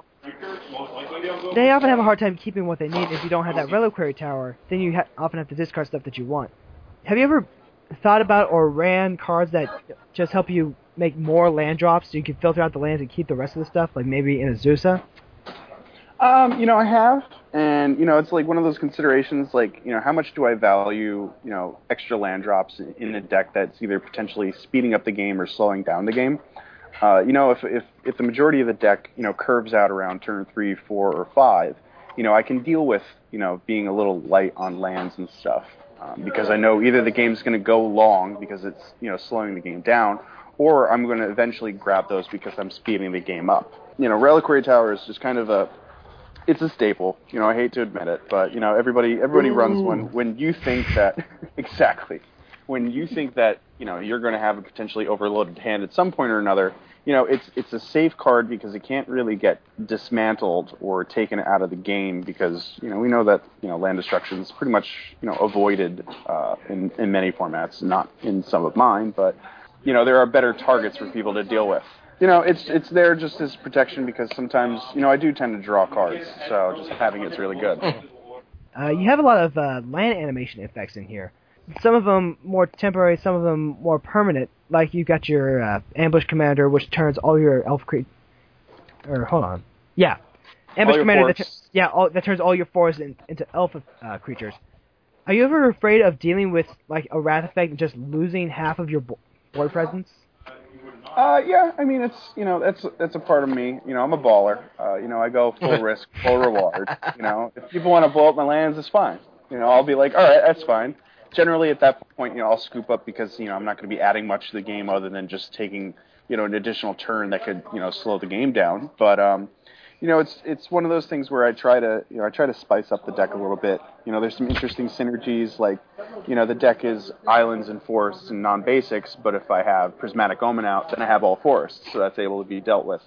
they often have a hard time keeping what they need. If you don't have that Reliquary Tower, then you often have to discard stuff that you want. Have you ever thought about or ran cards that just help you make more land drops so you can filter out the lands and keep the rest of the stuff, like maybe in Azusa? I have, and, it's like one of those considerations, like, how much do I value, extra land drops in a deck that's either potentially speeding up the game or slowing down the game? If the majority of the deck, curves out around turn 3, 4, or 5, I can deal with, being a little light on lands and stuff, because I know either the game's going to go long because it's, slowing the game down, or I'm going to eventually grab those because I'm speeding the game up. Reliquary Tower is just kind of it's a staple. I hate to admit it, but, everybody runs one when you think that, exactly, when you think that, you're going to have a potentially overloaded hand at some point or another, it's a safe card because it can't really get dismantled or taken out of the game because, we know that, land destruction is pretty much, avoided in many formats, not in some of mine, but, there are better targets for people to deal with. It's there just as protection because sometimes, I do tend to draw cards, so just having it's really good. You have a lot of land animation effects in here. Some of them more temporary, some of them more permanent. Like you got your Ambush Commander, which turns all your elf Ambush Commander that turns all your forests into elf creatures. Are you ever afraid of dealing with like a Wrath effect and just losing half of your board presence? Yeah, I mean, it's, that's a part of me. I'm a baller. I go full risk, full reward. If people want to blow up my lands, it's fine. I'll be like, all right, that's fine. Generally, at that point, I'll scoop up because, I'm not going to be adding much to the game other than just taking, an additional turn that could, slow the game down. But, it's one of those things where I try to spice up the deck a little bit. There's some interesting synergies, like, the deck is islands and forests and non-basics, but if I have Prismatic Omen out, then I have all forests, so that's able to be dealt with.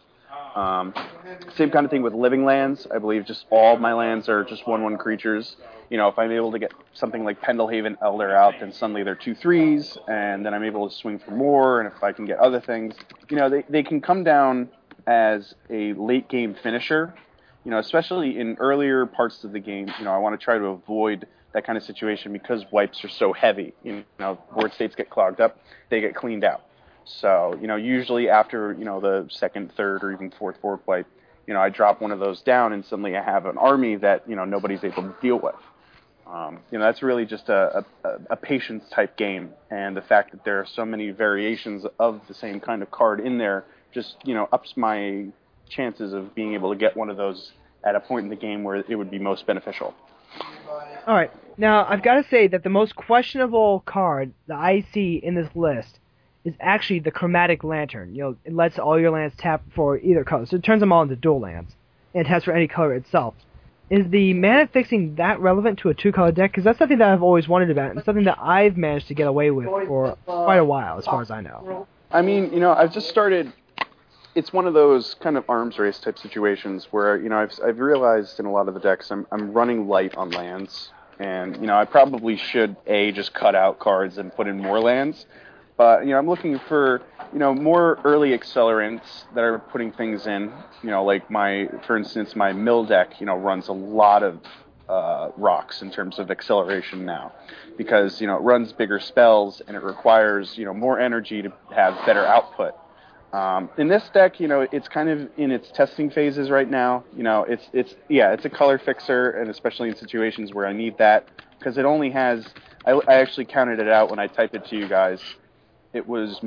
Same kind of thing with living lands. I believe just all my lands are just 1/1 creatures. If I'm able to get something like Pendelhaven Elder out, then suddenly they're 2/3s, and then I'm able to swing for more, and if I can get other things, they can come down as a late game finisher, especially in earlier parts of the game. I want to try to avoid that kind of situation because wipes are so heavy. Board states get clogged up, they get cleaned out. So, usually after, the second, third, or even fourth board wipe, I drop one of those down and suddenly I have an army that, nobody's able to deal with. That's really just a patience type game. And the fact that there are so many variations of the same kind of card in there just, ups my chances of being able to get one of those at a point in the game where it would be most beneficial. All right. Now, I've got to say that the most questionable card that I see in this list is actually the Chromatic Lantern. It lets all your lands tap for either color, so it turns them all into dual lands, and it taps for any color itself. Is the mana fixing that relevant to a two-color deck? Because that's something that I've always wondered about, and something that I've managed to get away with for quite a while, as far as I know. I mean, I've just started. It's one of those kind of arms race type situations where, I've realized in a lot of the decks I'm running light on lands, and, I probably should, just cut out cards and put in more lands. But, I'm looking for, more early accelerants that are putting things in, like for instance, my mill deck, runs a lot of rocks in terms of acceleration now because, it runs bigger spells and it requires, more energy to have better output. In this deck, it's kind of in its testing phases right now. It's a color fixer, and especially in situations where I need that, because it only has, I actually counted it out when I typed it to you guys. It was,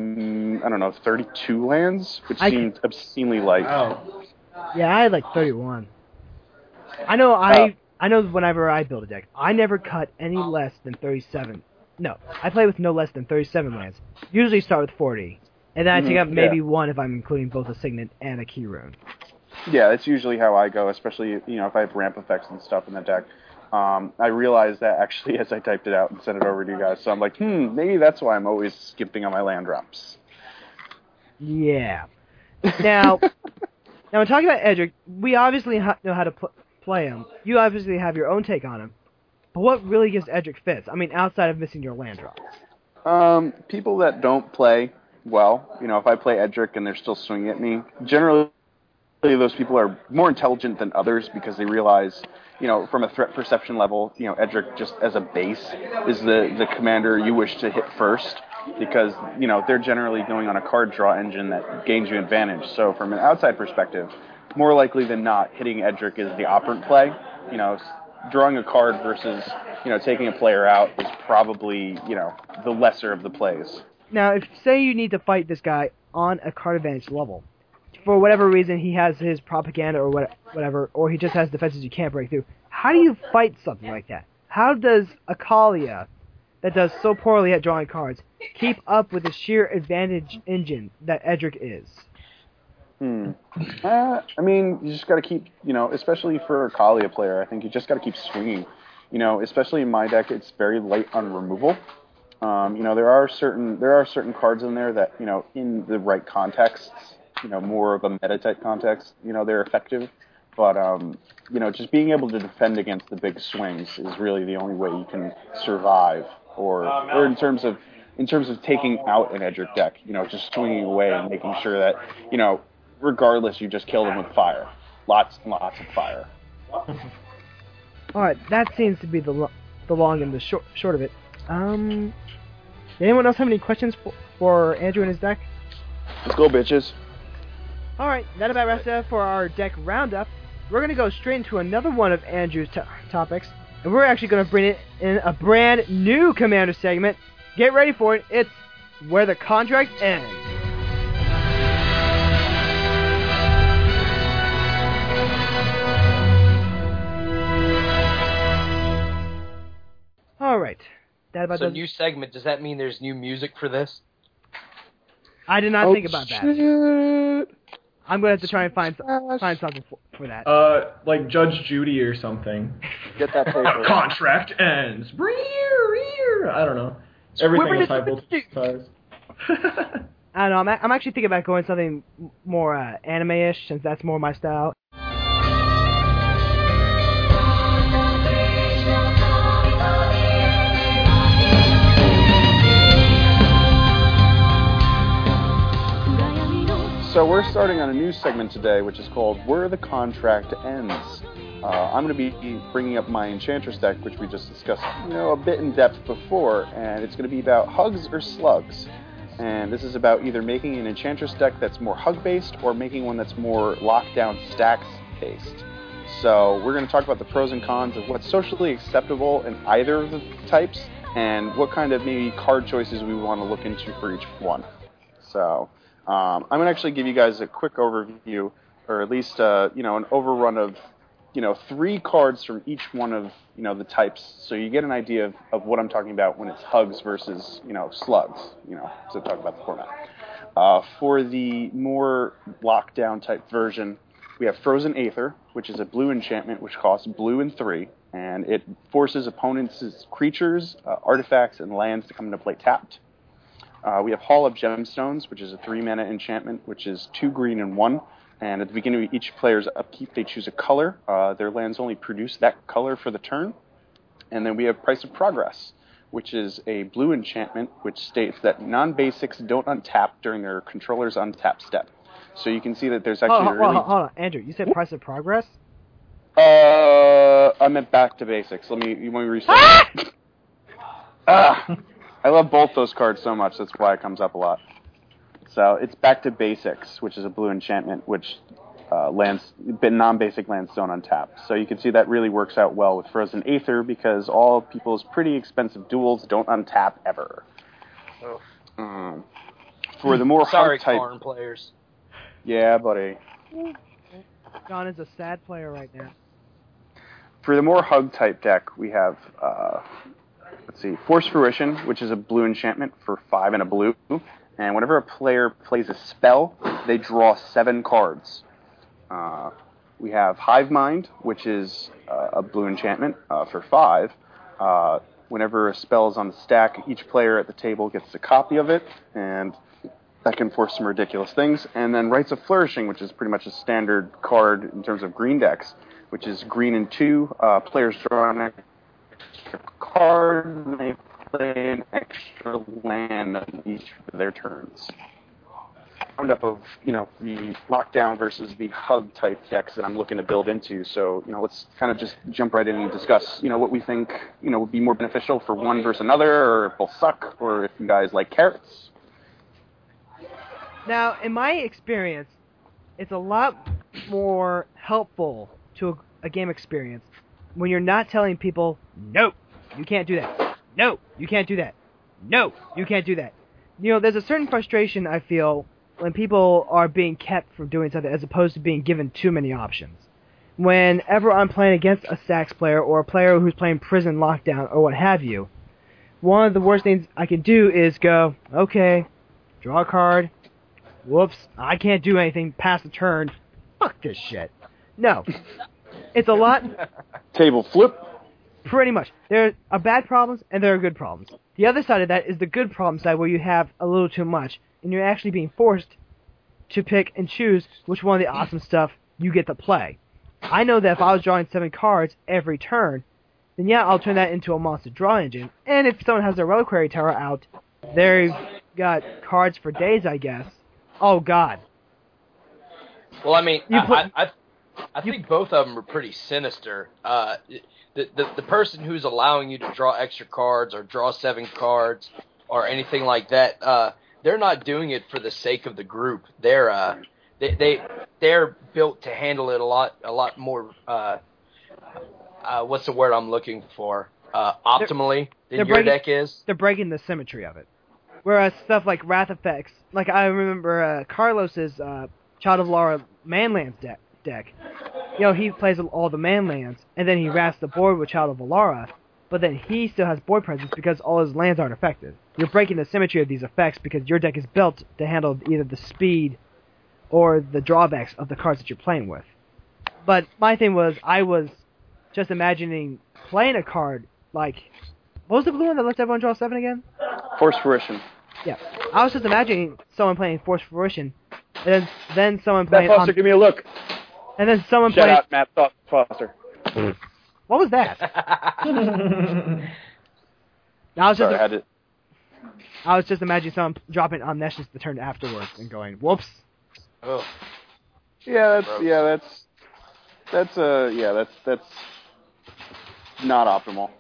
32 lands, which seemed obscenely light. Wow. Yeah, I had like 31. I know whenever I build a deck, I never cut any less than 37 No, I play with no less than 37 lands. Usually start with 40. And then I take up maybe one if I'm including both a Signet and a Key Rune. Yeah, that's usually how I go, especially, if I have ramp effects and stuff in the deck. I realized that actually as I typed it out and sent it over to you guys. So I'm like, maybe that's why I'm always skipping on my land drops. Yeah. Now, when talking about Edric, we obviously know how to play him. You obviously have your own take on him. But what really gives Edric fits? I mean, outside of missing your land drops. People that don't play well, if I play Edric and they're still swinging at me, generally those people are more intelligent than others because they realize, from a threat perception level, Edric just as a base is the commander you wish to hit first because, they're generally going on a card draw engine that gains you advantage. So from an outside perspective, more likely than not, hitting Edric is the operant play. Drawing a card versus, taking a player out is probably, the lesser of the plays. Now, if say you need to fight this guy on a card advantage level, for whatever reason he has his propaganda or whatever, or he just has defenses you can't break through, how do you fight something like that? How does Akalia, that does so poorly at drawing cards, keep up with the sheer advantage engine that Edric is? I mean, you just got to keep, especially for a Akalia player, I think you just got to keep swinging. Especially in my deck, it's very light on removal. There are certain cards in there that, in the right contexts, more of a meta type context, they're effective. But, just being able to defend against the big swings is really the only way you can survive. Or in terms of taking out an Edric deck, just swinging away and making sure that, regardless, you just kill them with fire. Lots and lots of fire. Alright, that seems to be the long and the short of it. Anyone else have any questions for Andrew and his deck? Let's go, bitches. Alright, that about wraps it up for our deck roundup. We're going to go straight into another one of Andrew's topics, and we're actually going to bring it in a brand new Commander segment. Get ready for it. It's Where the Contract Ends. Alright. New segment, does that mean there's new music for this? I did not think about that. Shit. I'm going to have to try and find something for that. Like Judge Judy or something. Get that paper. Contract ends. I don't know. Everything is high voltage guitars. I don't know. I'm actually thinking about going something more anime-ish, since that's more my style. So we're starting on a new segment today, which is called Where the Contract Ends. I'm going to be bringing up my Enchantress deck, which we just discussed, a bit in depth before, and it's going to be about hugs or slugs. And this is about either making an Enchantress deck that's more hug-based or making one that's more lockdown stacks-based. So we're going to talk about the pros and cons of what's socially acceptable in either of the types and what kind of maybe card choices we want to look into for each one. So I'm going to actually give you guys a quick overview, or at least an overrun of 3 cards from each one of the types, so you get an idea of what I'm talking about when it's hugs versus slugs. To talk about the format. For the more lockdown type version, we have Frozen Aether, which is a blue enchantment which costs blue and 3, and it forces opponents' creatures, artifacts, and lands to come into play tapped. We have Hall of Gemstones, which is a 3-mana enchantment, which is 2 green and 1. And at the beginning of each player's upkeep, they choose a color. Their lands only produce that color for the turn. And then we have Price of Progress, which is a blue enchantment, which states that non-basics don't untap during their controller's untap step. So you can see that there's actually Hold on, Andrew. You said Price of Progress? I meant back to basics. You want me to restart? I love both those cards so much, that's why it comes up a lot. So it's Back to Basics, which is a blue enchantment, which non-basic lands don't untap. So you can see that really works out well with Frozen Aether, because all people's pretty expensive duels don't untap ever. For the more hug type... Karn players. Yeah, buddy. John is a sad player right now. For the more hug type deck, we have let's see, Force Fruition, which is a blue enchantment for 5 and a blue. And whenever a player plays a spell, they draw 7 cards. We have Hive Mind, which is a blue enchantment for 5. Whenever a spell is on the stack, each player at the table gets a copy of it, and that can force some ridiculous things. And then Rites of Flourishing, which is pretty much a standard card in terms of green decks, which is green and 2. Players draw an extra card, and they play an extra land on each of their turns. Roundup of, the lockdown versus the hug type decks that I'm looking to build into. So, let's kind of just jump right in and discuss, what we think, would be more beneficial for one versus another, or if both suck, or if you guys like carrots. Now, in my experience, it's a lot more helpful to a game experience when you're not telling people, no, you can't do that. No, you can't do that. No, you can't do that. There's a certain frustration I feel when people are being kept from doing something as opposed to being given too many options. Whenever I'm playing against a Stacks player or a player who's playing Prison Lockdown or what have you, one of the worst things I can do is go, okay, draw a card. Whoops, I can't do anything past the turn. Fuck this shit. No. It's a lot. Table flip. Pretty much. There are bad problems and there are good problems. The other side of that is the good problem side where you have a little too much and you're actually being forced to pick and choose which one of the awesome stuff you get to play. I know that if I was drawing 7 cards every turn, then yeah, I'll turn that into a monster draw engine. And if someone has their Reliquary Tower out, they've got cards for days, I guess. Oh, God. Well, I mean, I think both of them are pretty sinister. The person who's allowing you to draw extra cards or draw 7 cards or anything like that, they're not doing it for the sake of the group. They're built to handle it a lot more. What's the word I'm looking for? Optimally than your deck is. They're breaking the symmetry of it. Whereas stuff like Wrath Effects, like I remember Carlos's Child of Lara Manlands deck. He plays all the Manlands, and then he wraps the board with Child of Alara, but then he still has board presence because all his lands aren't affected. You're breaking the symmetry of these effects because your deck is built to handle either the speed or the drawbacks of the cards that you're playing with. But my thing was, I was just imagining playing a card like... What was the blue one that lets everyone draw 7 again? Force Fruition. Yeah. I was just imagining someone playing Force Fruition, and then someone playing... Matt Foster, give me a look. And then someone Shout playing... out, Matt Foster. What was that? I was just imagining someone dropping Omniscience the turn afterwards and going, whoops. Oh. That's not optimal.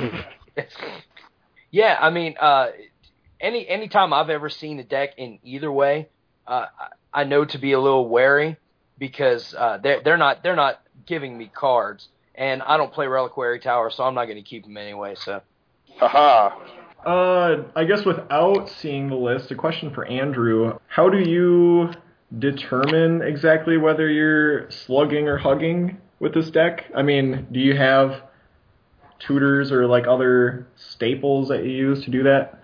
Yeah, I mean, any time I've ever seen a deck in either way, I know to be a little wary because they're not giving me cards, and I don't play Reliquary Tower, so I'm not going to keep them anyway. So. Aha. I guess without seeing the list, a question for Andrew: how do you determine exactly whether you're slugging or hugging with this deck? I mean, do you have tutors or like other staples that you use to do that?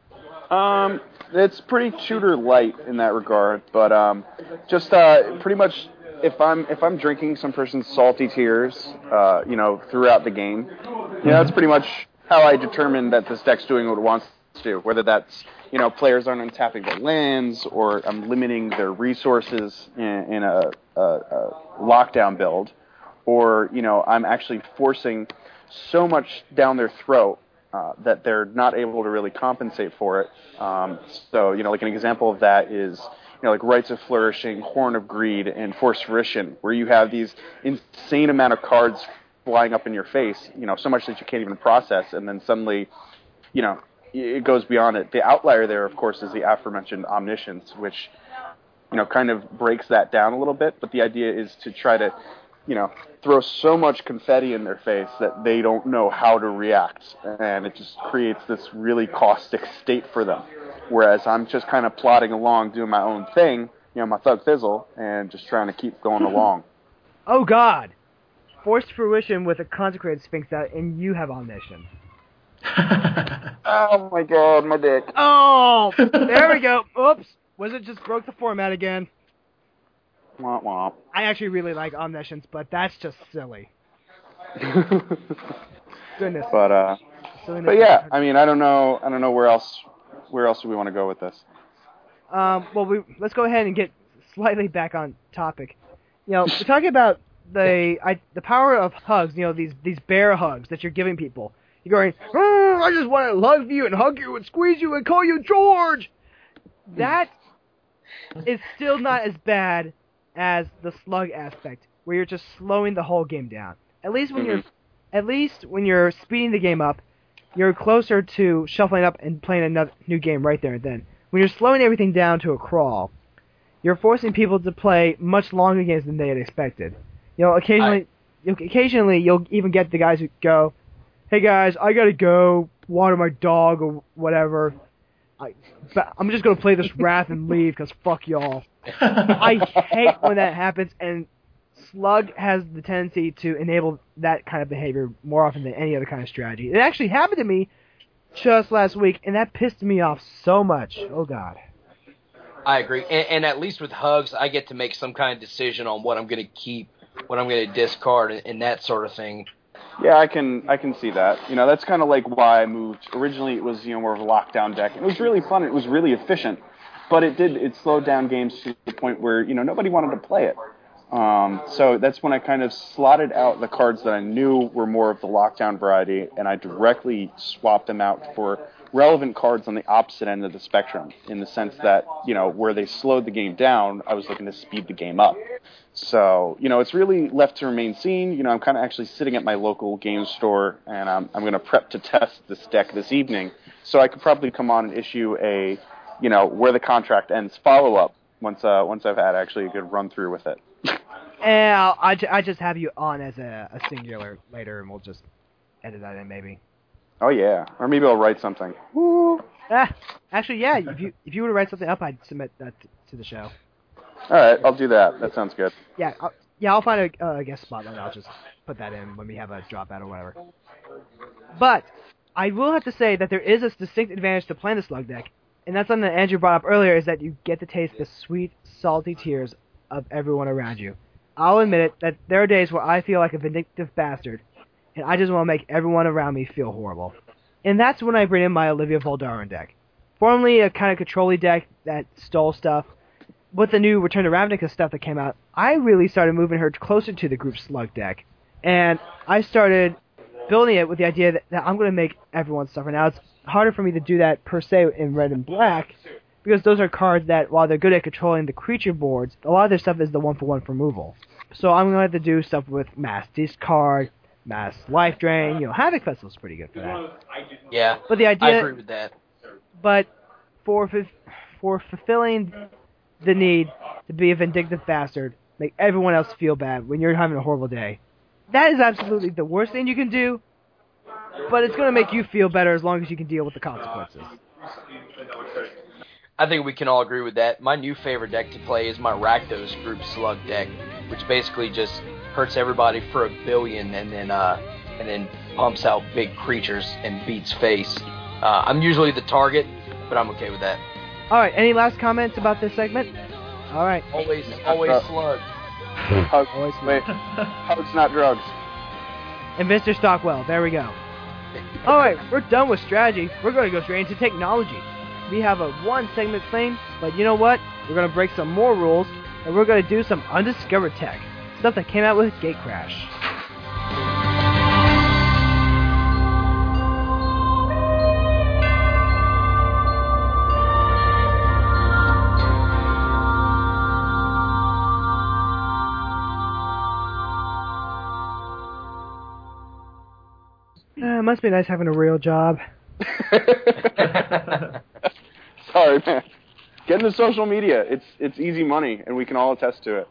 It's pretty tutor light in that regard, but just pretty much if I'm drinking some person's salty tears, throughout the game, that's pretty much how I determine that this deck's doing what it wants to do. Whether that's players aren't untapping their lands, or I'm limiting their resources in a lockdown build, or I'm actually forcing so much down their throat that they're not able to really compensate for it. So, like an example of that is, like Rites of Flourishing, Horn of Greed, and Force Fruition, where you have these insane amount of cards flying up in your face, so much that you can't even process, and then suddenly, it goes beyond it. The outlier there, of course, is the aforementioned Omniscience, which, kind of breaks that down a little bit, but the idea is to try to throw so much confetti in their face that they don't know how to react, and it just creates this really caustic state for them. Whereas I'm just kind of plodding along, doing my own thing, my Thug Fizzle, and just trying to keep going along. Oh, God! Forced Fruition with a Consecrated Sphinx out, and you have Omniscience. Oh my god, my dick. Oh, there we go. Oops. Was it just broke the format again? Womp womp. I actually really like Omniscience, but that's just silly. Goodness. But Silliness. yeah, I mean, I don't know where else do we want to go with this? Well, let's go ahead and get slightly back on topic. You know, we're talking about the power of hugs. You know, these bear hugs that you're giving people. You're going, oh, I just want to love you and hug you and squeeze you and call you George. That is still not as bad as the slug aspect, where you're just slowing the whole game down. At least when you're speeding the game up, you're closer to shuffling up and playing another new game right there and then. When you're slowing everything down to a crawl, you're forcing people to play much longer games than they had expected. You know, occasionally you'll even get the guys who go, "Hey guys, I gotta go water my dog or whatever. I'm just gonna play this Wrath and leave because fuck y'all." I hate when that happens, and Slug has the tendency to enable that kind of behavior more often than any other kind of strategy. It actually happened to me just last week, and that pissed me off so much. Oh god. I agree, and at least with hugs, I get to make some kind of decision on what I'm going to keep, what I'm going to discard, and that sort of thing. Yeah, I can see that. You know, that's kind of like why I moved. Originally, it was more of a lockdown deck. It was really fun. It was really efficient, but it slowed down games to the point where nobody wanted to play it. So that's when I kind of slotted out the cards that I knew were more of the lockdown variety, and I directly swapped them out for relevant cards on the opposite end of the spectrum, in the sense that, where they slowed the game down, I was looking to speed the game up. So, it's really left to remain seen. I'm kind of actually sitting at my local game store, and I'm going to prep to test this deck this evening, so I could probably come on and issue a, where the contract ends follow-up once I've had actually a good run-through with it. And I just have you on as a singular later, and we'll just edit that in maybe. Oh yeah, or maybe I'll write something. Woo. Actually, yeah. If you were to write something up, I'd submit that to the show. All right, I'll do that. That sounds good. Yeah, I'll find a guest spot, and I'll just put that in when we have a dropout or whatever. But I will have to say that there is a distinct advantage to playing the slug deck, and that's something that Andrew brought up earlier, is that you get to taste the sweet, salty tears of everyone around you. I'll admit it that there are days where I feel like a vindictive bastard, and I just want to make everyone around me feel horrible. And that's when I bring in my Olivia Voldaren deck. Formerly a kind of control-y deck that stole stuff, with the new Return to Ravnica stuff that came out, I really started moving her closer to the group slug deck. And I started building it with the idea that I'm going to make everyone suffer. Now, it's harder for me to do that per se in red and black, because those are cards that, while they're good at controlling the creature boards, a lot of their stuff is the one-for-one removal. So I'm going to have to do stuff with Mass Discard, Mass Life Drain. Havoc Festival's pretty good for that. Yeah, but the idea, I agree with that. But for fulfilling the need to be a vindictive bastard, make everyone else feel bad when you're having a horrible day, that is absolutely the worst thing you can do, but it's going to make you feel better as long as you can deal with the consequences. I think we can all agree with that. My new favorite deck to play is my Rakdos group slug deck, which basically just hurts everybody for 1 billion and then pumps out big creatures and beats face. I'm usually the target, but I'm okay with that. All right, any last comments about this segment? All right. Always slug. Hugs, wait, hugs, not drugs. And Mr. Stockwell, there we go. All right, we're done with strategy. We're going to go straight into technology. We have a one-segment theme, but you know what? We're going to break some more rules, and we're going to do some undiscovered tech, stuff that came out with Gatecrash. It must be nice having a real job. Sorry, man. Get into social media. It's easy money, and we can all attest to it.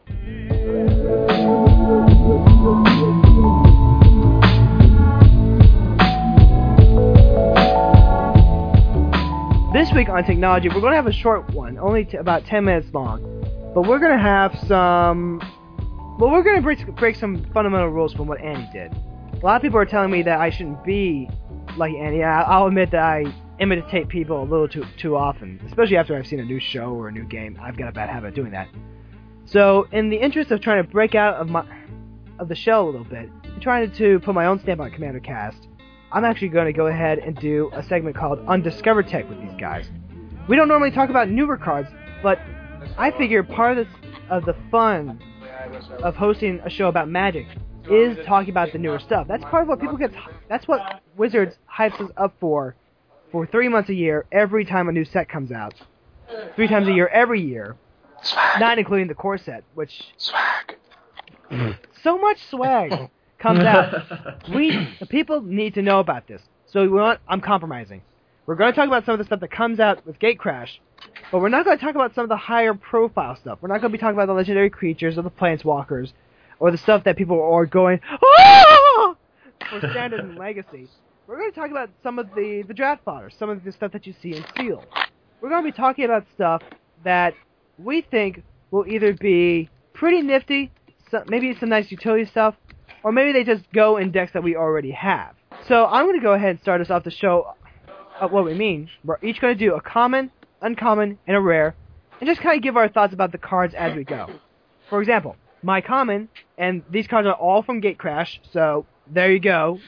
This week on technology, we're going to have a short one, only about 10 minutes long. But we're going to have some... Well, we're going to break some fundamental rules from what Andy did. A lot of people are telling me that I shouldn't be like Andy, I'll admit that I imitate people a little too often, especially after I've seen a new show or a new game. I've got a bad habit of doing that. So, in the interest of trying to break out of the shell a little bit, and trying to put my own stamp on Commander Cast, I'm actually going to go ahead and do a segment called Undiscovered Tech with these guys. We don't normally talk about newer cards, but I figure part of the fun of hosting a show about Magic is talking about the newer stuff. That's part of what that's what Wizards hypes us up for 3 months a year, every time a new set comes out. 3 times a year, every year. Swag. Not including the core set, which... Swag. So much swag comes out. The people need to know about this. So I'm compromising. We're going to talk about some of the stuff that comes out with Gatecrash, but we're not going to talk about some of the higher profile stuff. We're not going to be talking about the legendary creatures or the planeswalkers or the stuff that people are going, "Ah!" for Standard and Legacy. We're going to talk about some of the draft fodder, some of the stuff that you see in Sealed. We're going to be talking about stuff that we think will either be pretty nifty, maybe some nice utility stuff, or maybe they just go in decks that we already have. So I'm going to go ahead and start us off the show of what we mean. We're each going to do a common, uncommon, and a rare, and just kind of give our thoughts about the cards as we go. For example, my common, and these cards are all from Gatecrash, so there you go.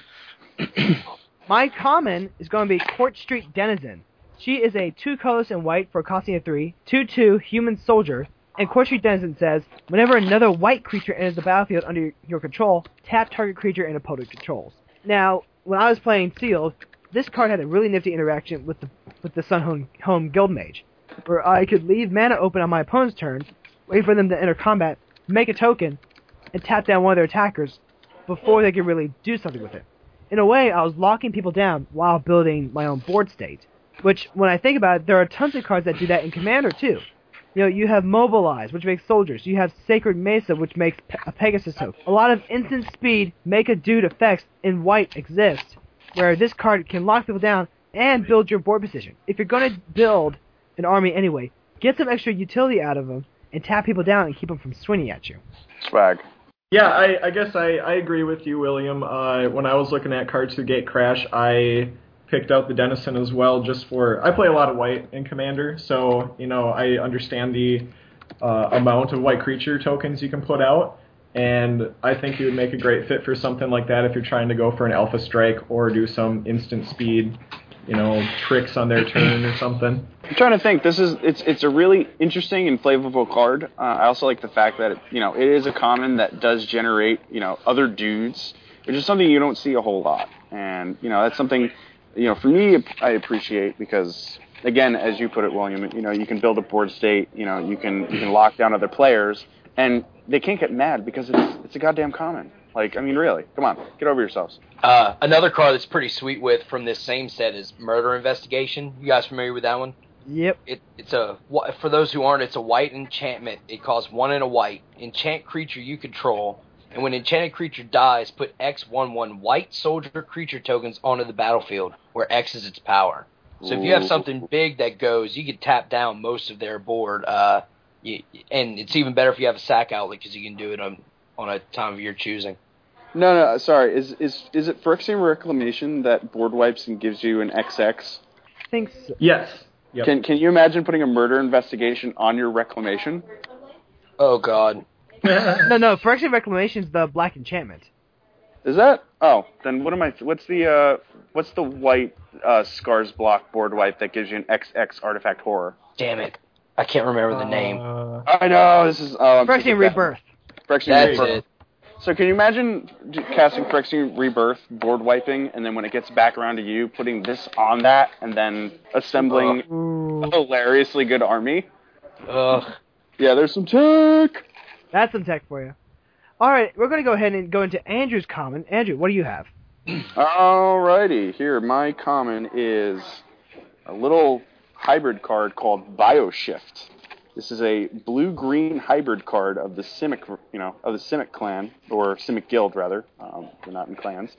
My common is going to be Court Street Denizen. She is a 2 colors and white for costing a 3, 2/2 human soldier, and Court Street Denizen says, whenever another white creature enters the battlefield under your control, tap target creature and opponent controls. Now, when I was playing Sealed, this card had a really nifty interaction with the Sun Home Guildmage, where I could leave mana open on my opponent's turn, wait for them to enter combat, make a token, and tap down one of their attackers before they could really do something with it. In a way, I was locking people down while building my own board state. Which, when I think about it, there are tons of cards that do that in Commander, too. You know, you have Mobilize, which makes soldiers. You have Sacred Mesa, which makes a Pegasus token. A lot of instant speed, make-a-dude effects in white exist, where this card can lock people down and build your board position. If you're going to build an army anyway, get some extra utility out of them and tap people down and keep them from swinging at you. Swag. Yeah, I guess I agree with you, William. When I was looking at cards through Gatecrash, I picked out the Denizen as well, I play a lot of white in Commander, so, I understand the amount of white creature tokens you can put out, and I think you would make a great fit for something like that if you're trying to go for an Alpha Strike or do some instant speed, tricks on their turn or something. I'm trying to think. It's a really interesting and flavorful card. I also like the fact that it is a common that does generate other dudes, which is something you don't see a whole lot, and that's something for me I appreciate because again, as you put it, William, you can build a board state, you can lock down other players, and they can't get mad because it's a goddamn common. Like, I mean, really, come on, get over yourselves. Another card that's pretty sweet from this same set is Murder Investigation. You guys familiar with that one? Yep. It's for those who aren't, it's a white enchantment. It costs 1 and a white. Enchant creature you control, and when enchanted creature dies, put X/1/1 white soldier creature tokens onto the battlefield, where X is its power. So if you have something big that goes, you can tap down most of their board. And it's even better if you have a sack outlet because you can do it on a time of your choosing. No, sorry. Is it Phyrexian Reclamation that board wipes and gives you an XX? I think so. Yes. Yep. Can you imagine putting a Murder Investigation on your Reclamation? Oh, God. No, Phyrexian Reclamation's the black enchantment. Is that? Oh, then what's the white Scars Block board wipe that gives you an XX Artifact Horror? Damn it. I can't remember the name. I know, this is... Phyrexian Rebirth. That's it. So can you imagine casting Phyrexian Rebirth, board wiping, and then when it gets back around to you, putting this on that, and then assembling a hilariously good army? Ugh. Yeah, there's some tech! That's some tech for you. Alright, we're going to go ahead and go into Andrew's common. Andrew, what do you have? Alrighty, here, my common is a little hybrid card called Bioshift. This is a blue-green hybrid card of the Simic, of the Simic clan, or Simic Guild, rather. They're not in clans.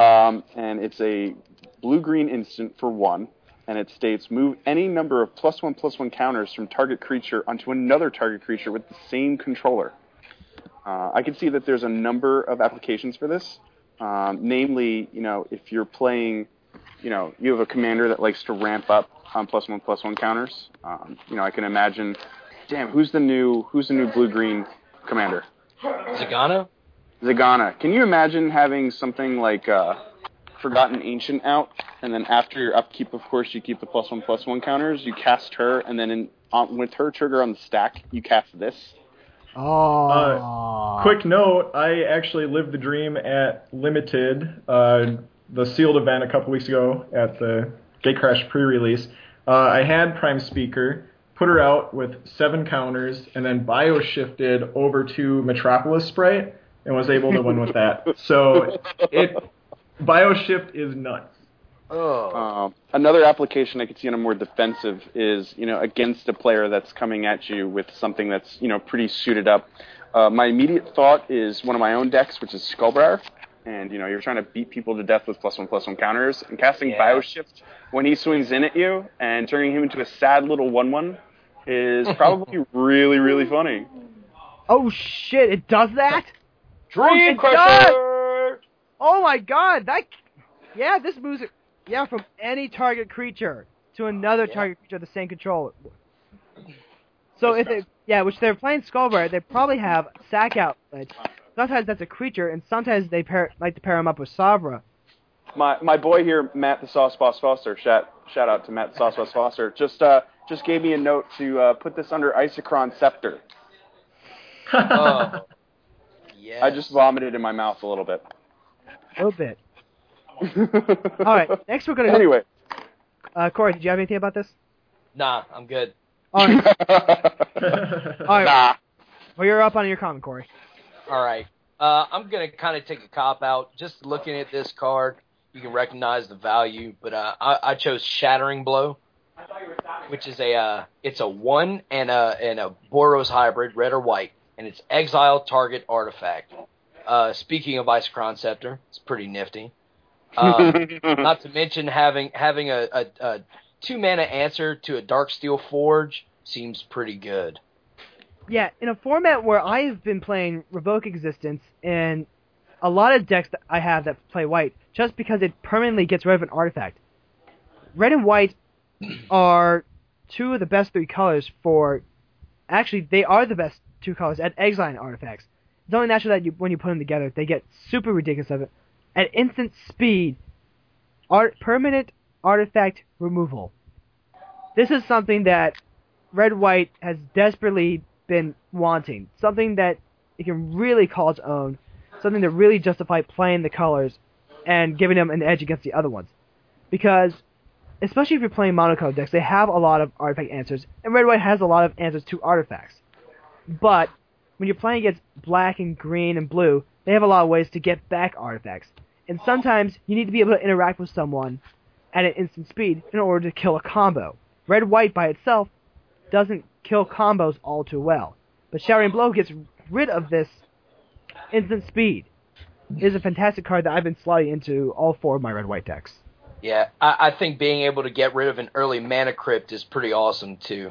And it's a blue-green instant for 1, and it states, move any number of +1/+1 counters from target creature onto another target creature with the same controller. I can see that there's a number of applications for this. Namely, if you're playing you have a commander that likes to ramp up on +1/+1 counters. I can imagine. Damn, who's the new blue-green commander? Zagana? Zagana. Can you imagine having something like Forgotten Ancient out, and then after your upkeep, of course, you keep the +1/+1 counters. You cast her, and then with her trigger on the stack, you cast this. Oh. Quick note, I actually lived the dream at Limited, the sealed event a couple weeks ago at the Gatecrash pre-release. I had Prime Speaker, put her out with 7 counters, and then bio-shifted over to Metropolis Sprite, and was able to win with that. So, bio-shift is nuts. Oh. Another application I could see on a more defensive is, against a player that's coming at you with something that's, pretty suited up. My immediate thought is one of my own decks, which is Skullbriar. And, you're trying to beat people to death with +1/+1 counters. And casting Bioshift when he swings in at you and turning him into a sad little 1/1 is probably really, really funny. Oh, shit, it does that? Dream It Crusher! does! Oh, my God. This moves it. Yeah, from any target creature to another target creature of the same control. So which they're playing Skullbriar, they probably have sack outlet. Sometimes that's a creature, and sometimes they like to pair him up with Savra. My boy here, Matt the Sauce Boss Foster, shout out to Matt the Sauce Boss Foster, just gave me a note to put this under Isochron Scepter. Oh. Yes. I just vomited in my mouth a little bit. A little bit. All right, next we're going to... Anyway. Corey, did you have anything about this? Nah, I'm good. All right. All right. Nah. Well, you're up on your comment, Corey. All right. I'm going to kind of take a cop-out. Just looking at this card, you can recognize the value, but I chose Shattering Blow, which is it's a 1 and a Boros hybrid, red or white, and it's exile target artifact. Speaking of Isochron Scepter, it's pretty nifty. Not to mention having a 2-mana answer to a Darksteel Forge seems pretty good. Yeah, in a format where I've been playing Revoke Existence and a lot of decks that I have that play white, just because it permanently gets rid of an artifact. Red and white are 2 of the best 3 colors for... Actually, they are the best 2 colors at exiling artifacts. It's only natural that when you put them together, they get super ridiculous of it. At instant speed, permanent artifact removal. This is something that Red-White has desperately been wanting. Something that it can really call its own. Something to really justify playing the colors and giving them an edge against the other ones. Because, especially if you're playing monocolored decks, they have a lot of artifact answers, and Red-White has a lot of answers to artifacts. But, when you're playing against black and green and blue, they have a lot of ways to get back artifacts. And sometimes you need to be able to interact with someone at an instant speed in order to kill a combo. Red-White by itself doesn't kill combos all too well. But Shattering Blow gets rid of this instant speed. It is a fantastic card that I've been slotting into all 4 of my Red-White decks. Yeah, I think being able to get rid of an early Mana Crypt is pretty awesome, too.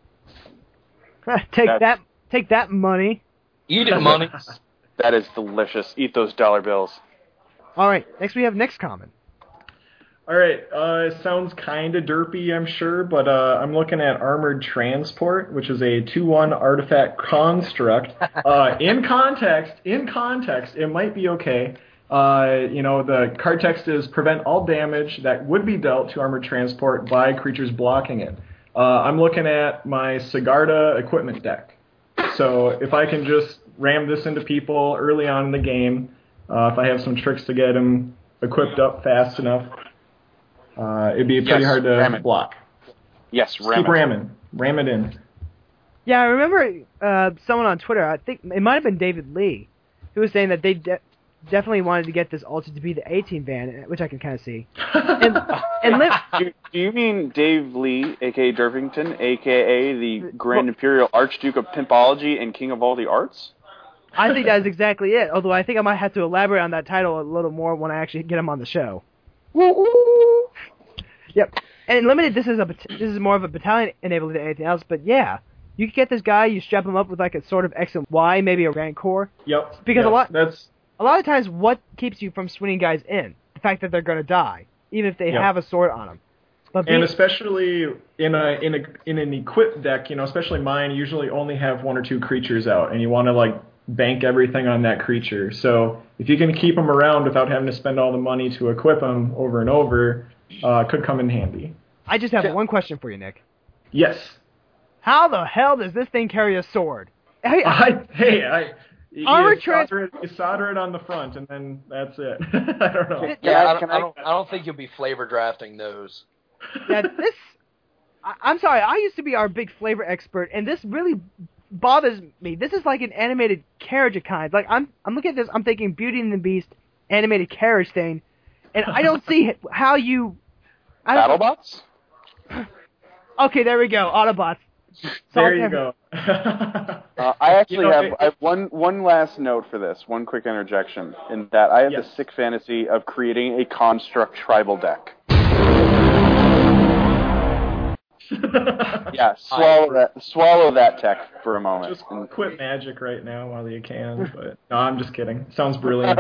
Take that money. Eat it, money. That is delicious. Eat those dollar bills. All right, next we have Nick's comment. All right, it sounds kind of derpy, I'm sure, but I'm looking at Armored Transport, which is a 2/1 artifact construct. In context, it might be okay. The card text is prevent all damage that would be dealt to Armored Transport by creatures blocking it. I'm looking at my Sigarda equipment deck. So if I can just ram this into people early on in the game, if I have some tricks to get them equipped up fast enough, it'd be pretty hard to block. Yes, keep ramming. Ram it in. Yeah, I remember someone on Twitter, I think it might have been David Lee, who was saying that they definitely wanted to get this altered to be the 18 van, which I can kind of see. Do you mean Dave Lee, a.k.a. Dervington, a.k.a. the Grand Imperial Archduke of Pimpology and King of all the Arts? I think that is exactly it, although I think I might have to elaborate on that title a little more when I actually get him on the show. Yep. And in Limited, this is more of a battalion enabled than anything else, but yeah. You can get this guy, you strap him up with like a sort of X and Y, maybe a Rancor. Yep. Because a lot of times, what keeps you from swinging guys in? The fact that they're going to die. even if they Yep. have a sword on them. But And especially in an equipped deck, especially mine, usually only have 1 or 2 creatures out, and you want to like bank everything on that creature. So if you can keep them around without having to spend all the money to equip them over and over, could come in handy. I just have one question for you, Nick. Yes. How the hell does this thing carry a sword? Hey, You solder it on the front, and then that's it. I don't know. Yeah, I don't think you'll be flavor drafting those. Yeah, I'm sorry, I used to be our big flavor expert, and this really bothers me. This is like an animated carriage of kinds. Like, I'm looking at this, I'm thinking Beauty and the Beast animated carriage thing, and I don't see how you... BattleBots? Okay, there we go, Autobots. There you go. I actually have one last note for this, one quick interjection, in that I have the sick fantasy of creating a Construct tribal deck. Yeah, swallow that tech for a moment. Just quit Magic right now while you can. But no, I'm just kidding. Sounds brilliant.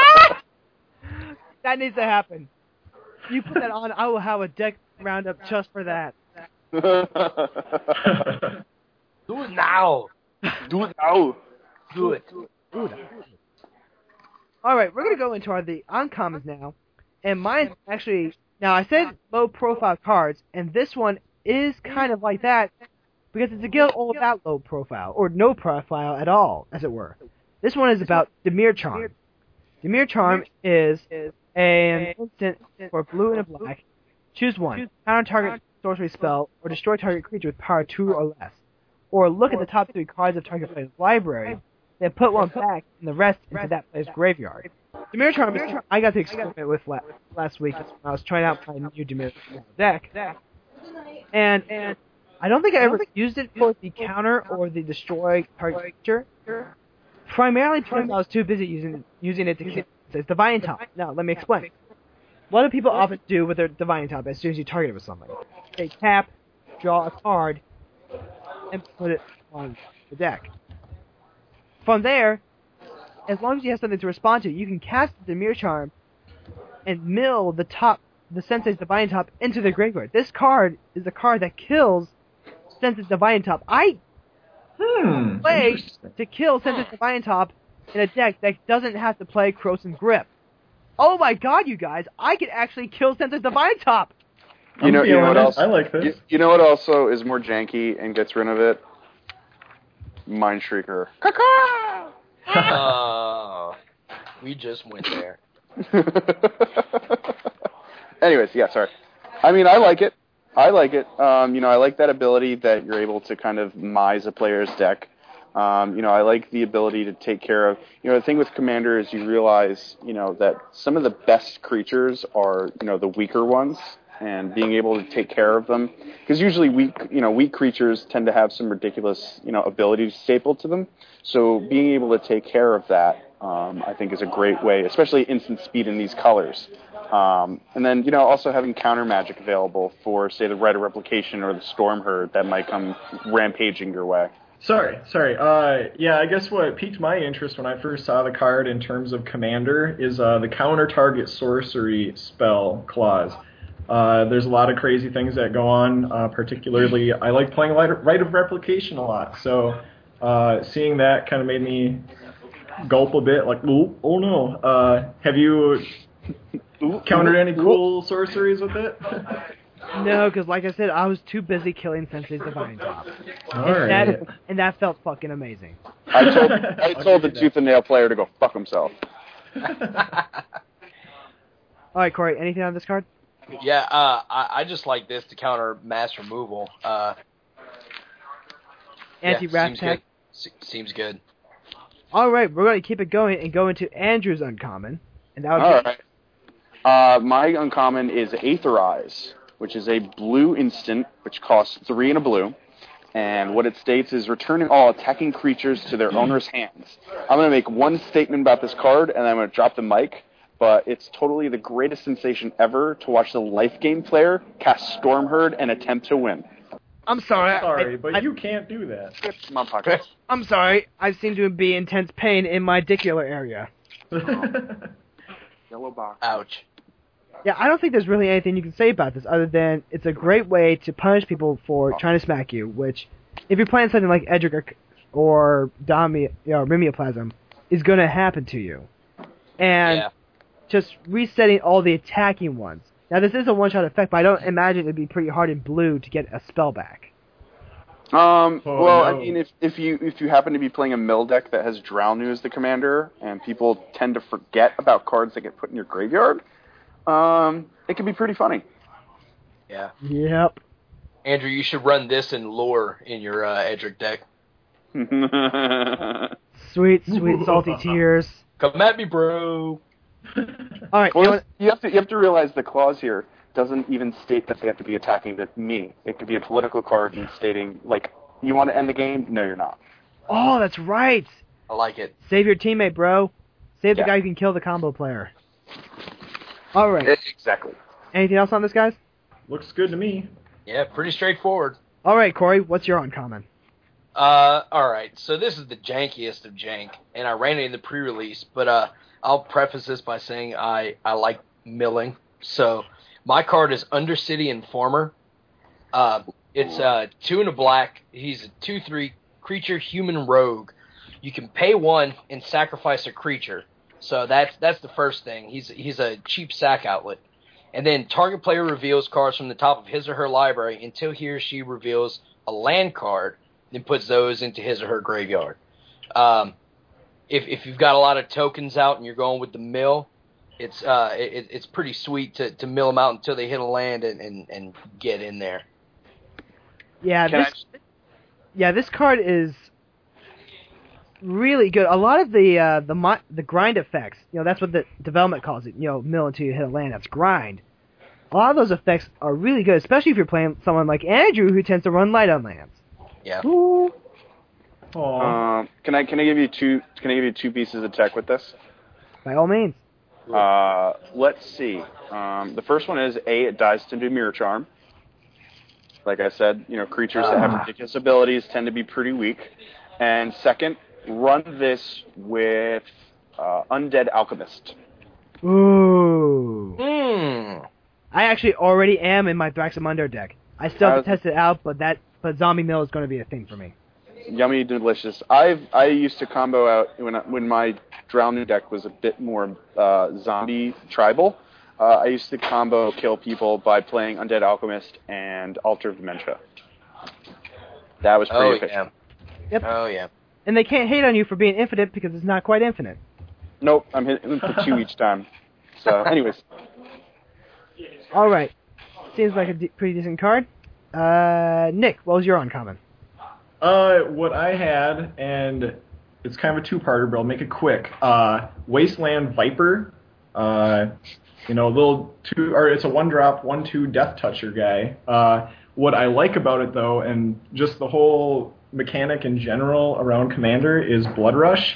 That needs to happen. You put that on, I will have a deck roundup just for that. Do it now. Do it now. Do it. All right, we're gonna go into the uncommons now, and mine actually. Now I said low profile cards, and this one is kind of like that because it's a guild all about low profile or no profile at all, as it were. This one is about Dimir Charm. Dimir Charm is an instant for blue and a black. Choose one. Counter target sorcery spell or destroy target creature with power 2 or less. Or look at the top 3 cards of target player's library, then put one back and the rest into that player's graveyard. Dimir Charm is I got to experiment with last week when I was trying out my new Dimir deck. And I don't think I ever used it for the counter or the destroy target creature. Primarily because I was too busy using it to kill. It's Divine Top. Now, let me explain. What do people often do with their Divine Top as soon as you target it with something? They tap, draw a card, and put it on the deck. From there, as long as you have something to respond to, you can cast the Dimir Charm and mill the Sensei's Divine Top into the graveyard. This card is the card that kills Sensei's Divine Top. I play to kill Sensei's Divine Top in a deck that doesn't have to play Krosan's Grip. Oh my god, you guys, I could actually kill Sensei's Divine Top! You know what else? I like this. You know what also is more janky and gets rid of it? Mind Shrieker. We just went there. Anyways, yeah, sorry. I mean, I like it. I like that ability that you're able to kind of mise a player's deck. I like the ability to take care of, the thing with Commander is you realize, that some of the best creatures are, the weaker ones, and being able to take care of them. Because usually weak creatures tend to have some ridiculous, abilities stapled to them. So being able to take care of that, I think is a great way, especially instant speed in these colors. And then, also having counter magic available for, say, the Rite of Replication or the Storm Herd that might come rampaging your way. Sorry. I guess what piqued my interest when I first saw the card in terms of Commander is the counter target sorcery spell clause. There's a lot of crazy things that go on, particularly I like playing Rite of Replication a lot, so seeing that kind of made me gulp a bit, like, oh no. Have you countered any cool sorceries with it? No, because like I said, I was too busy killing Sensei's Divine Top. And that felt fucking amazing. I told the Tooth and Nail player to go fuck himself. Alright, Corey, anything on this card? Yeah, I just like this to counter mass removal. Anti-Wrath Tech. Seems good. Alright, we're going to keep it going and go into Andrew's uncommon. And that would be... Alright. My uncommon is Aetherize, which is a blue instant, which costs 3 and a blue. And what it states is returning all attacking creatures to their owner's hands. I'm going to make one statement about this card, and I'm going to drop the mic. But it's totally the greatest sensation ever to watch the life game player cast Storm Herd and attempt to win. I'm sorry. But you can't do that. My pocket. I'm sorry. I seem to be in intense pain in my dicular area. Yellow box. Ouch. Yeah, I don't think there's really anything you can say about this other than it's a great way to punish people for trying to smack you, which, if you're playing something like Edric or Mimeoplasm, is going to happen to you. And just resetting all the attacking ones. Now, this is a one-shot effect, but I don't imagine it'd be pretty hard in blue to get a spell back. I mean, if you happen to be playing a mill deck that has Drownu as the commander, and people tend to forget about cards that get put in your graveyard, it can be pretty funny. Yeah. Yep. Andrew, you should run this in lore in your Edric deck. Sweet, salty tears. Come at me, bro. All right. Well, you have to realize the clause here doesn't even state that they have to be attacking me. It could be a political card and stating, like, you want to end the game? No, you're not. Oh, that's right. I like it. Save your teammate, bro. Save the guy who can kill the combo player. All right. Exactly. Anything else on this, guys? Looks good to me. Yeah, pretty straightforward. All right, Corey, what's your uncommon? Alright, so this is the jankiest of jank, and I ran it in the pre-release, but I'll preface this by saying I like milling. So, my card is Undercity Informer. It's 2 and a black. He's a 2/3 creature human rogue. You can pay 1 and sacrifice a creature. So that's the first thing. He's a cheap sack outlet. And then target player reveals cards from the top of his or her library until he or she reveals a land card, then puts those into his or her graveyard. If you've got a lot of tokens out and you're going with the mill, it's pretty sweet to mill them out until they hit a land and get in there. Yeah, this card is really good. A lot of the grind effects, that's what the development calls it. Mill until you hit a land. That's grind. A lot of those effects are really good, especially if you're playing someone like Andrew who tends to run light on lands. Yeah. Can I give you two pieces of tech with this? By all means. Let's see. The first one is it dies to Mirror Charm. Like I said, creatures that have ridiculous abilities tend to be pretty weak. And second, run this with Undead Alchemist. Ooh. Hmm. I actually already am in my Thraxamunder deck. I still have to test it out, but Zombie Mill is going to be a thing for me. Yummy, delicious. I used to combo out when my Drowning deck was a bit more zombie tribal. I used to combo kill people by playing Undead Alchemist and Altar of Dementia. That was pretty efficient. Yeah. Yep. Oh, yeah. And they can't hate on you for being infinite because it's not quite infinite. Nope, I'm hitting for 2 each time. So, anyways. All right. Seems like a pretty decent card. Nick, what was your uncommon? What I had, and it's kind of a two-parter, but I'll make it quick. Wasteland Viper. It's a 1-drop, 1/2 Death Toucher guy. What I like about it, though, and just the whole mechanic in general around Commander is Blood Rush.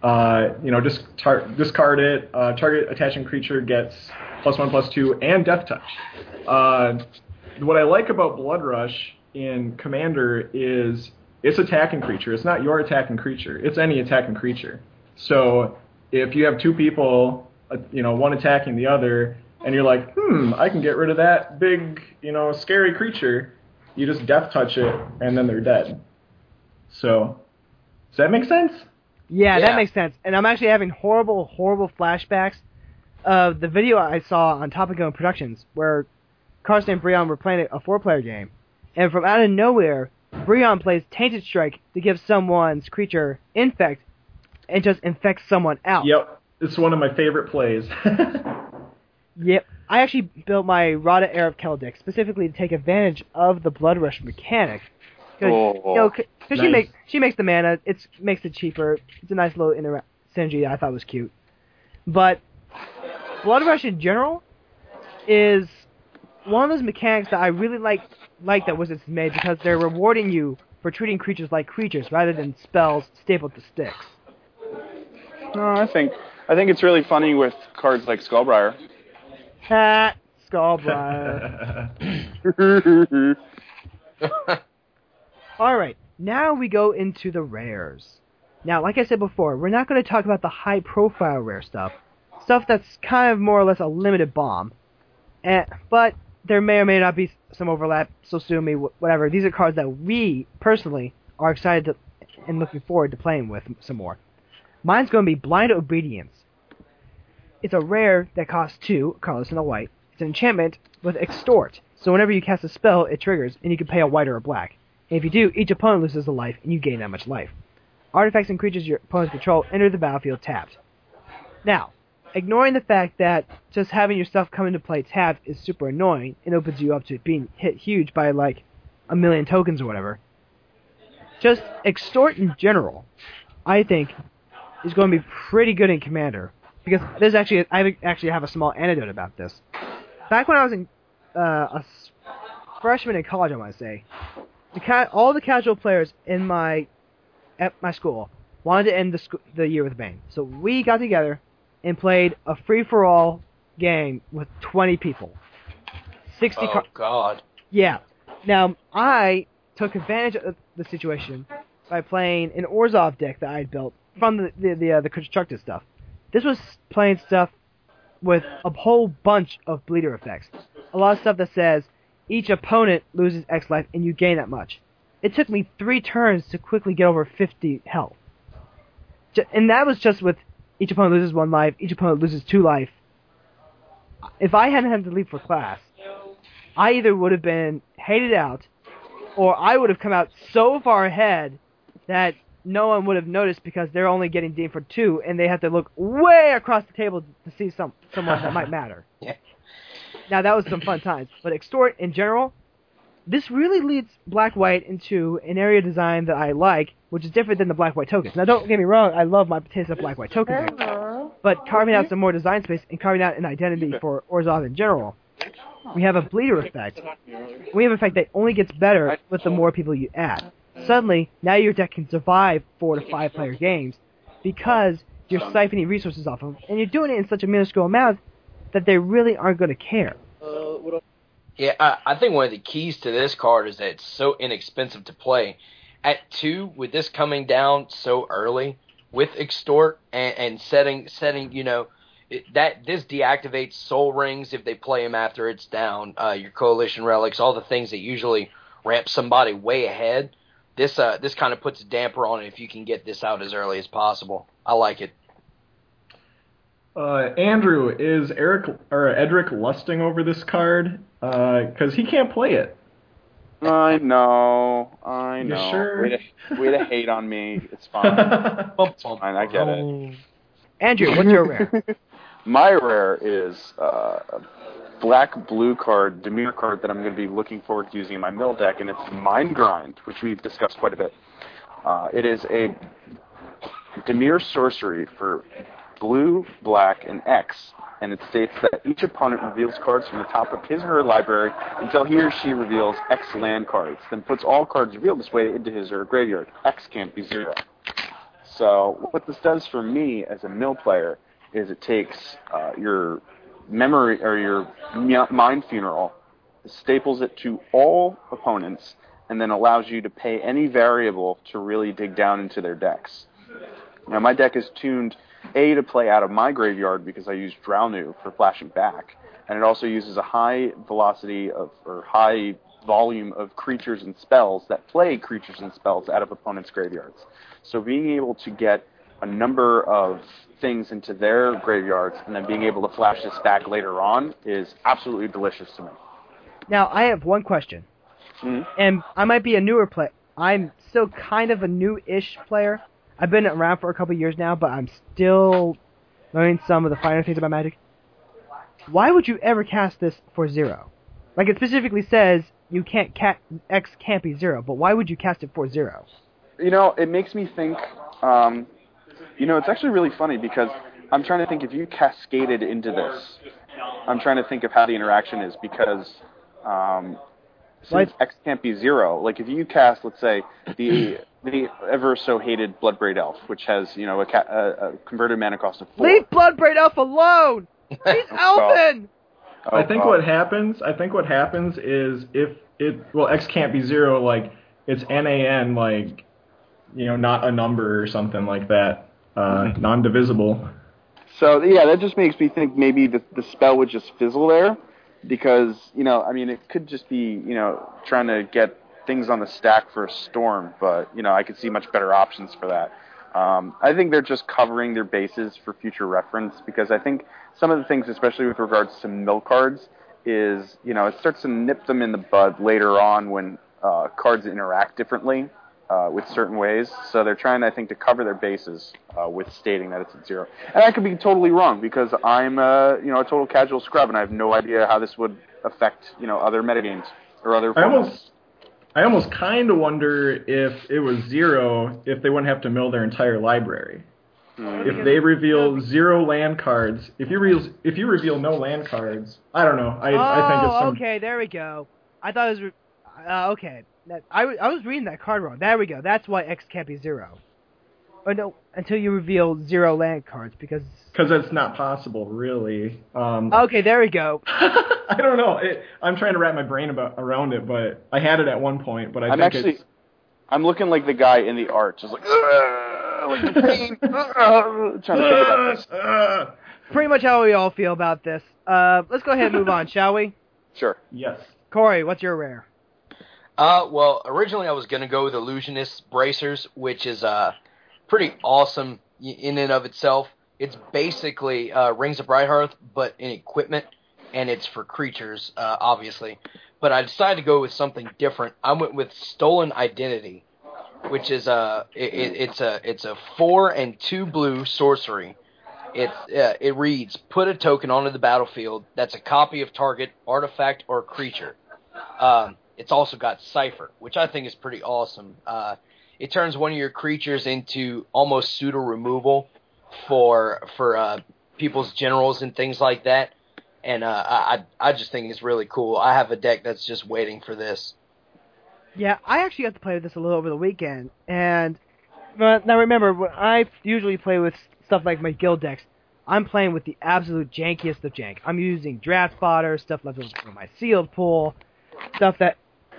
Discard it. Target attaching creature gets +1/+2 and Death Touch. What I like about Blood Rush in Commander is it's attacking creature. It's not your attacking creature. It's any attacking creature. So if you have 2 people, one attacking the other, and you're like, I can get rid of that big, scary creature, you just Death Touch it, and then they're dead. So, does that make sense? Yeah, that makes sense. And I'm actually having horrible, horrible flashbacks of the video I saw on Topic Gun Productions where Karsten and Breon were playing a 4-player game. And from out of nowhere, Breon plays Tainted Strike to give someone's creature Infect and just infects someone else. Yep. It's one of my favorite plays. Yep. I actually built my Rada Arab Kel deck specifically to take advantage of the Blood Rush mechanic. Because she makes the mana, it makes it cheaper. It's a nice little synergy I thought was cute. But Blood Rush in general is one of those mechanics that I really like that Wizards made because they're rewarding you for treating creatures like creatures rather than spells stapled to sticks. No, I think it's really funny with cards like Skullbriar. Ha! Skullbriar. Alright, now we go into the rares. Now, like I said before, we're not going to talk about the high-profile rare stuff. Stuff that's kind of more or less a limited bomb. But there may or may not be some overlap, so sue me, whatever. These are cards that we, personally, are excited to and looking forward to playing with some more. Mine's going to be Blind Obedience. It's a rare that costs 2, colorless and a white. It's an enchantment with Extort, so whenever you cast a spell, it triggers, and you can pay a white or a black. And if you do, each opponent loses a life, and you gain that much life. Artifacts and creatures your opponents control enter the battlefield tapped. Now, ignoring the fact that just having your stuff come into play tapped is super annoying and opens you up to being hit huge by like a million tokens or whatever, just Extort in general, I think, is going to be pretty good in Commander. Because I actually have a small anecdote about this. Back when I was a freshman in college, I want to say, all the casual players at my school wanted to end the year with a bang. So we got together and played a free-for-all game with 20 people. 60 God. Yeah. Now, I took advantage of the situation by playing an Orzhov deck that I had built from the constructed stuff. This was playing stuff with a whole bunch of bleeder effects. A lot of stuff that says each opponent loses X life and you gain that much. It took me 3 turns to quickly get over 50 health. And that was just with each opponent loses 1 life, each opponent loses 2 life. If I hadn't had to leave for class, I either would have been hated out, or I would have come out so far ahead that no one would have noticed because they're only getting deemed for 2, and they have to look way across the table to see someone that might matter. Yeah. Now, that was some fun times. But Extort, in general, this really leads Black-White into an area of design that I like, which is different than the Black-White tokens. Now, don't get me wrong, I love my taste of Black-White tokens, but carving out some more design space and carving out an identity for Orzhov in general, we have a bleeder effect. We have an effect that only gets better with the more people you add. Suddenly, now your deck can survive 4 to 5 player games because you're siphoning resources off of them, and you're doing it in such a minuscule amount that they really aren't going to care. Yeah, I think one of the keys to this card is that it's so inexpensive to play. At 2, with this coming down so early, with Extort and setting this deactivates Soul Rings if they play them after it's down, your Coalition Relics, all the things that usually ramp somebody way ahead. This kind of puts a damper on it if you can get this out as early as possible. I like it. Andrew, is Edric lusting over this card? Because he can't play it. I know. You sure? Way to hate on me. It's fine. It's fine. I get it. Andrew, what's your rare? My rare is a black-blue card, Dimir card that I'm going to be looking forward to using in my mill deck, and it's Mind Grind, which we've discussed quite a bit. It is a Dimir sorcery for blue, black, and X, and it states that each opponent reveals cards from the top of his or her library until he or she reveals X land cards, then puts all cards revealed this way into his or her graveyard. X can't be 0. So what this does for me as a mill player is it takes your memory or your Mind Funeral, staples it to all opponents, and then allows you to pay any variable to really dig down into their decks. Now my deck is tuned to play out of my graveyard because I use Drownu for flashing back, and it also uses a high velocity or high volume of creatures and spells that play creatures and spells out of opponents' graveyards. So being able to get a number of things into their graveyards and then being able to flash this back later on is absolutely delicious to me. Now, I have one question. Mm-hmm. And I might be a newer player. I'm still kind of a new-ish player. I've been around for a couple years now, but I'm still learning some of the finer things about Magic. Why would you ever cast this for 0? Like, it specifically says you can't X can't be 0, but why would you cast it for 0? It makes me think, it's actually really funny because I'm trying to think if you cascaded into this. I'm trying to think of how the interaction is because since X can't be 0, like if you cast, let's say, the ever so hated Bloodbraid Elf, which has, a converted mana cost of 4. Leave Bloodbraid Elf alone! He's elfin! I think what happens is if X can't be 0, like it's NaN, like, not a number or something like that, non-divisible. So yeah, that just makes me think maybe the spell would just fizzle there, because, I mean, it could just be, trying to get things on the stack for a storm, but, I could see much better options for that. I think they're just covering their bases for future reference, because I think some of the things, especially with regards to mill cards, is, it starts to nip them in the bud later on when cards interact differently with certain ways. So they're trying, I think, to cover their bases with stating that it's at 0. And I could be totally wrong, because I'm a total casual scrub, and I have no idea how this would affect, other metagames or other formats. I almost kind of wonder if it was 0, if they wouldn't have to mill their entire library. If they reveal 0 land cards, if you reveal no land cards, I don't know. I think it's some... okay, there we go. I thought it was... okay. I was reading that card wrong. There we go. That's why X can't be 0. Or no, until you reveal 0 land cards, because... Because it's not possible, really. Okay, there we go. I don't know. I'm trying to wrap my brain around it, but I had it at one point, but I'm looking like the guy in the art, just like the pain, trying to think about this. Pretty much how we all feel about this. Let's go ahead and move on, shall we? Sure. Yes. Corey, what's your rare? Well, originally I was going to go with Illusionist Bracers, which is pretty awesome in and of itself. It's basically Rings of Brighthearth, but in equipment, and it's for creatures, obviously. But I decided to go with something different. I went with Stolen Identity, which is it's a 4 and 2 blue sorcery. It reads: put a token onto the battlefield that's a copy of target artifact or creature. It's also got Cipher, which I think is pretty awesome. It turns one of your creatures into almost pseudo removal for people's generals and things like that, and I just think it's really cool. I have a deck that's just waiting for this. Yeah, I actually got to play with this a little over the weekend, and now remember, when I usually play with stuff like my guild decks, I'm playing with the absolute jankiest of jank. I'm using draft fodder, stuff left over from my sealed pool, stuff that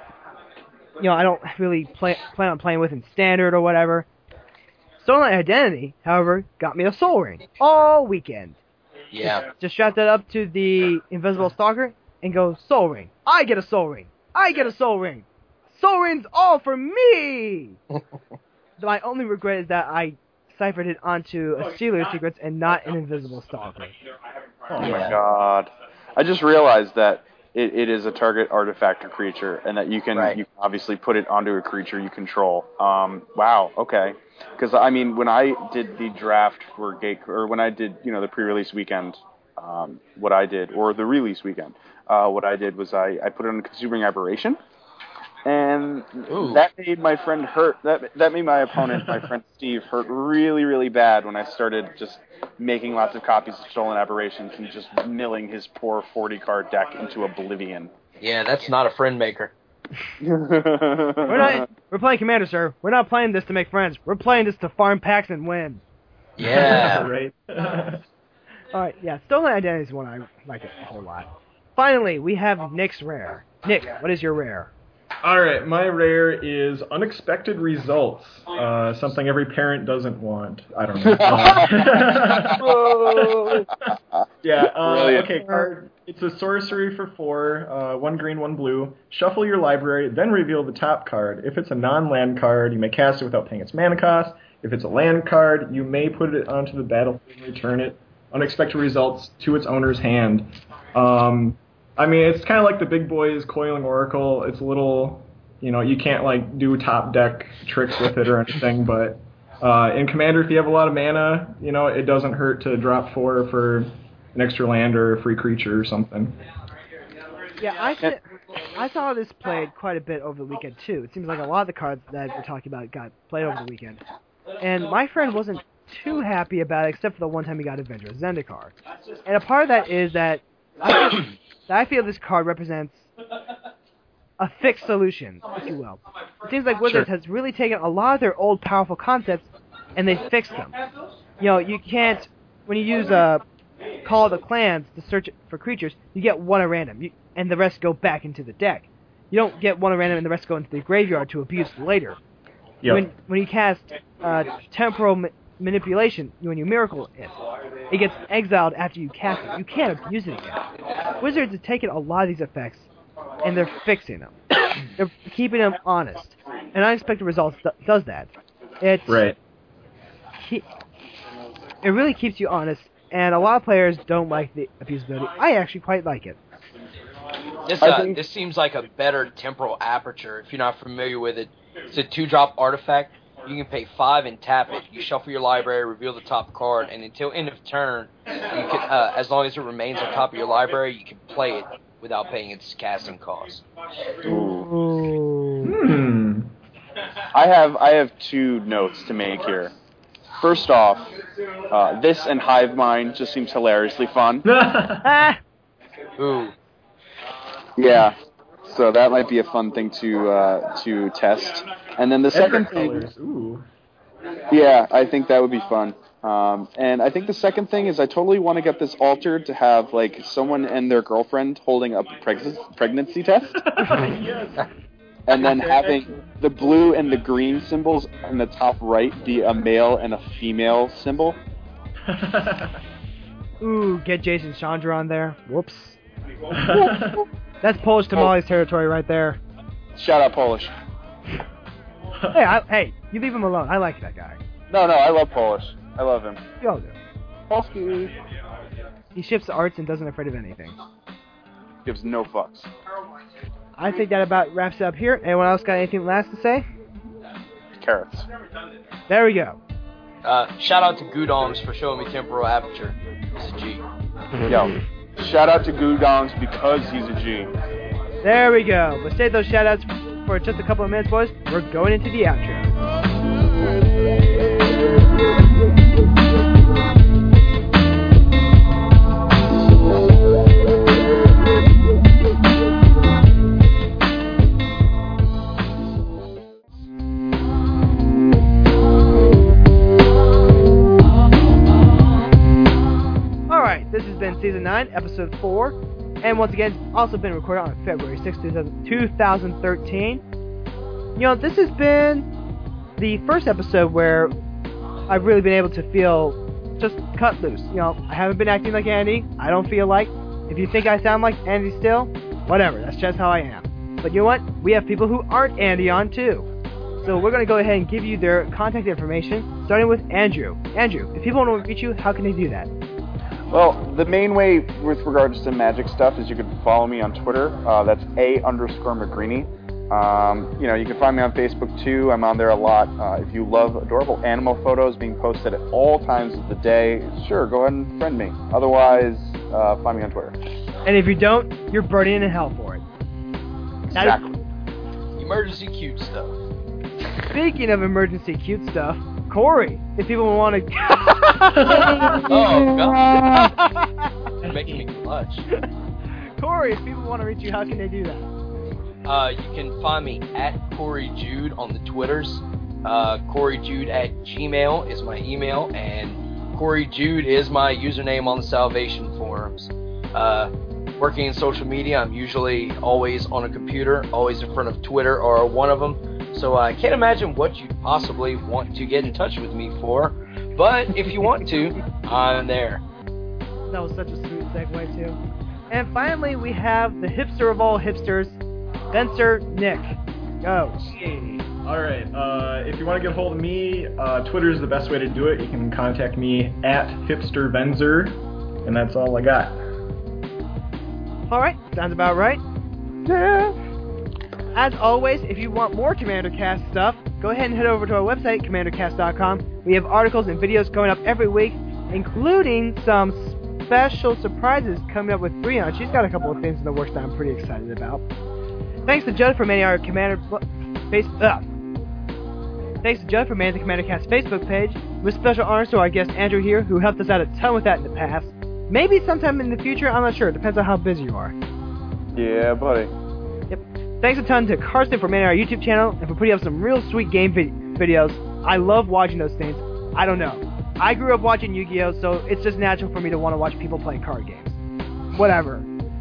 I don't really plan on playing with in standard or whatever. Stolen Identity, however, got me a Soul Ring all weekend. Yeah. Just strap that up to the Invisible Stalker and go, Soul Ring. I get a Soul Ring. I get a Soul Ring. Soul Ring's all for me! My only regret is that I ciphered it onto a Sealer Secrets and not an Invisible Stalker. Oh my god. I just realized that it is a target artifact or creature, and that you can obviously put it onto a creature you control. Wow, okay. Because, I mean, when I did the draft for or when I did, the pre-release weekend, what I did, or the release weekend, what I did was I put it on a Consuming Aberration, and that made my friend hurt. That made my opponent, my friend Steve, hurt really, really bad when I started just making lots of copies of Stolen Aberrations and just milling his poor 40-card deck into oblivion. Yeah, that's not a friend maker. We're playing Commander, sir. We're not playing this to make friends. We're playing this to farm packs and win. Yeah. Right. Alright, yeah, Stolen Identity is one I like a whole lot. Finally, we have Nick's rare. Nick, what is your rare? Alright, my rare is Unexpected Results. Something every parent doesn't want. I don't know. Yeah, okay, card. It's a sorcery for 4, 1 green, 1 blue. Shuffle your library, then reveal the top card. If it's a non-land card, you may cast it without paying its mana cost. If it's a land card, you may put it onto the battlefield and return it. Unexpected Results to its owner's hand. I mean, it's kind of like the big boys Coiling Oracle. It's a little, you can't do top deck tricks with it or anything, but in Commander, if you have a lot of mana, it doesn't hurt to drop 4 for an extra land or a free creature or something. Yeah, I saw this played quite a bit over the weekend, too. It seems like a lot of the cards that we're talking about got played over the weekend. And my friend wasn't too happy about it, except for the one time he got Avenger of Zendikar. And a part of that is that I feel this card represents a fixed solution, if you will. It seems like Wizards has really taken a lot of their old powerful concepts and they fixed them. You can't, when you use Call of the Clans to search for creatures, you get 1 at random, and the rest go back into the deck. You don't get 1 at random and the rest go into the graveyard to abuse later. Yep. When you cast Temporal manipulation when you miracle it. It gets exiled after you cast it. You can't abuse it again. Wizards have taken a lot of these effects, and they're fixing them. They're keeping them honest. And Unexpected Results does that. It really keeps you honest, and a lot of players don't like the abusability. I actually quite like it. This seems like a better temporal aperture. If you're not familiar with it, it's a 2-drop artifact. You can pay 5 and tap it. You shuffle your library, reveal the top card, and until end of turn, you can, as long as it remains on top of your library, you can play it without paying its casting cost. Ooh. I have 2 notes to make here. First off, this and Hive Mind just seems hilariously fun. Ooh. Yeah, so that might be a fun thing to test. And then the second thing, yeah, I think that would be fun. And I think the second thing is I totally want to get this altered to have like someone and their girlfriend holding up a pregnancy test. Yes. And then having the blue and the green symbols in the top right be a male and a female symbol. Ooh, get Jason Chandra on there. Whoops. That's Polish tamales territory right there. Shout out Polish. Hey, you leave him alone. I like that guy. No, I love Polish. I love him. You all do. Polski. He shifts arts and doesn't afraid of anything. Gives no fucks. I think that about wraps it up here. Anyone else got anything last to say? Carrots. There we go. Shout out to Goodongs for showing me temporal aperture. He's a G. Yo, shout out to Goodongs because he's a G. There we go. But save those shout outs for just a couple of minutes, boys. We're going into the outro. This has been Season 9, Episode 4, and once again, it's also been recorded on February 6, 2013. You know, this has been the first episode where I've really been able to feel just cut loose. You know, I haven't been acting like Andy. I don't feel like. If you think I sound like Andy still, whatever, that's just how I am. But you know what? We have people who aren't Andy on, too. So we're going to go ahead and give you their contact information, starting with Andrew. Andrew, if people want to reach you, how can they do that? Well, the main way with regards to magic stuff is you can follow me on Twitter. That's _Magrini. You know, you can find me on Facebook too. I'm on there a lot. If you love adorable animal photos being posted at all times of the day, sure, go ahead and friend me. Otherwise, find me on Twitter. And if you don't, you're burning in hell for it. Exactly. Emergency cute stuff. Speaking of emergency cute stuff, Corey, if people want to... Oh, God. You're making me blush. Corey, if people want to reach you, how can they do that? You can find me at Corey Jude on the Twitters. CoreyJude@gmail is my email, and Corey Jude is my username on the Salvation forums. Working in social media, I'm usually always on a computer, always in front of Twitter or one of them. So I can't imagine what you'd possibly want to get in touch with me for. But if you want to, I'm there. That was such a sweet segue, too. And finally, we have the hipster of all hipsters, Spencer Nick. Go. Alright, if you want to get a hold of me, Twitter is the best way to do it. You can contact me at hipstervenzer, and that's all I got. Alright, sounds about right. Yeah. As always, if you want more Commander Cast stuff, go ahead and head over to our website, commandercast.com. We have articles and videos going up every week, including some special surprises coming up with Breon. She's got a couple of things in the works that I'm pretty excited about. Thanks to Judd for manning our Thanks to Judd for manning the Commander Cast Facebook page. With special honors to our guest Andrew here, who helped us out a ton with that in the past. Maybe sometime in the future, I'm not sure. It depends on how busy you are. Yeah, buddy. Yep. Thanks a ton to Karsten for manning our YouTube channel and for putting up some real sweet game videos. I love watching those things. I don't know. I grew up watching Yu-Gi-Oh, so it's just natural for me to want to watch people play card games. Whatever.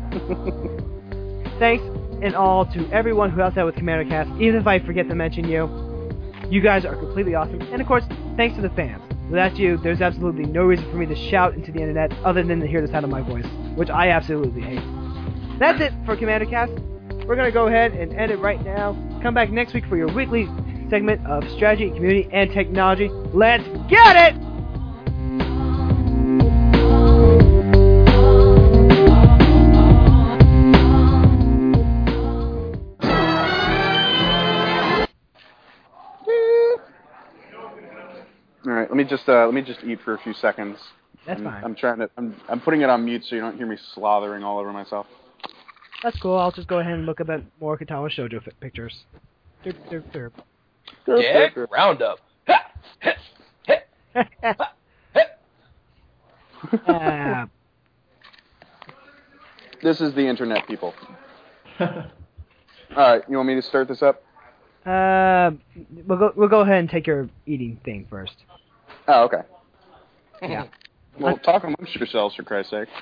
Thanks and all to everyone who helps out with Commander Cast, even if I forget to mention you. You guys are completely awesome. And of course, thanks to the fans. Without you, there's absolutely no reason for me to shout into the internet other than to hear the sound of my voice, which I absolutely hate. That's it for Commander Cast. We're going to go ahead and end it right now. Come back next week for your weekly segment of strategy, community, and technology. Let's get it! All right, let me just eat for a few seconds. That's fine. I'm putting it on mute so you don't hear me slothering all over myself. That's cool. I'll just go ahead and look up at more Katawa Shoujo pictures. Derp, derp, Dick Roundup. derp. This is the internet, people. All right, you want me to start this up? We'll go ahead and take your eating thing first. Oh, okay. Yeah. Well, talk amongst yourselves, for Christ's sake.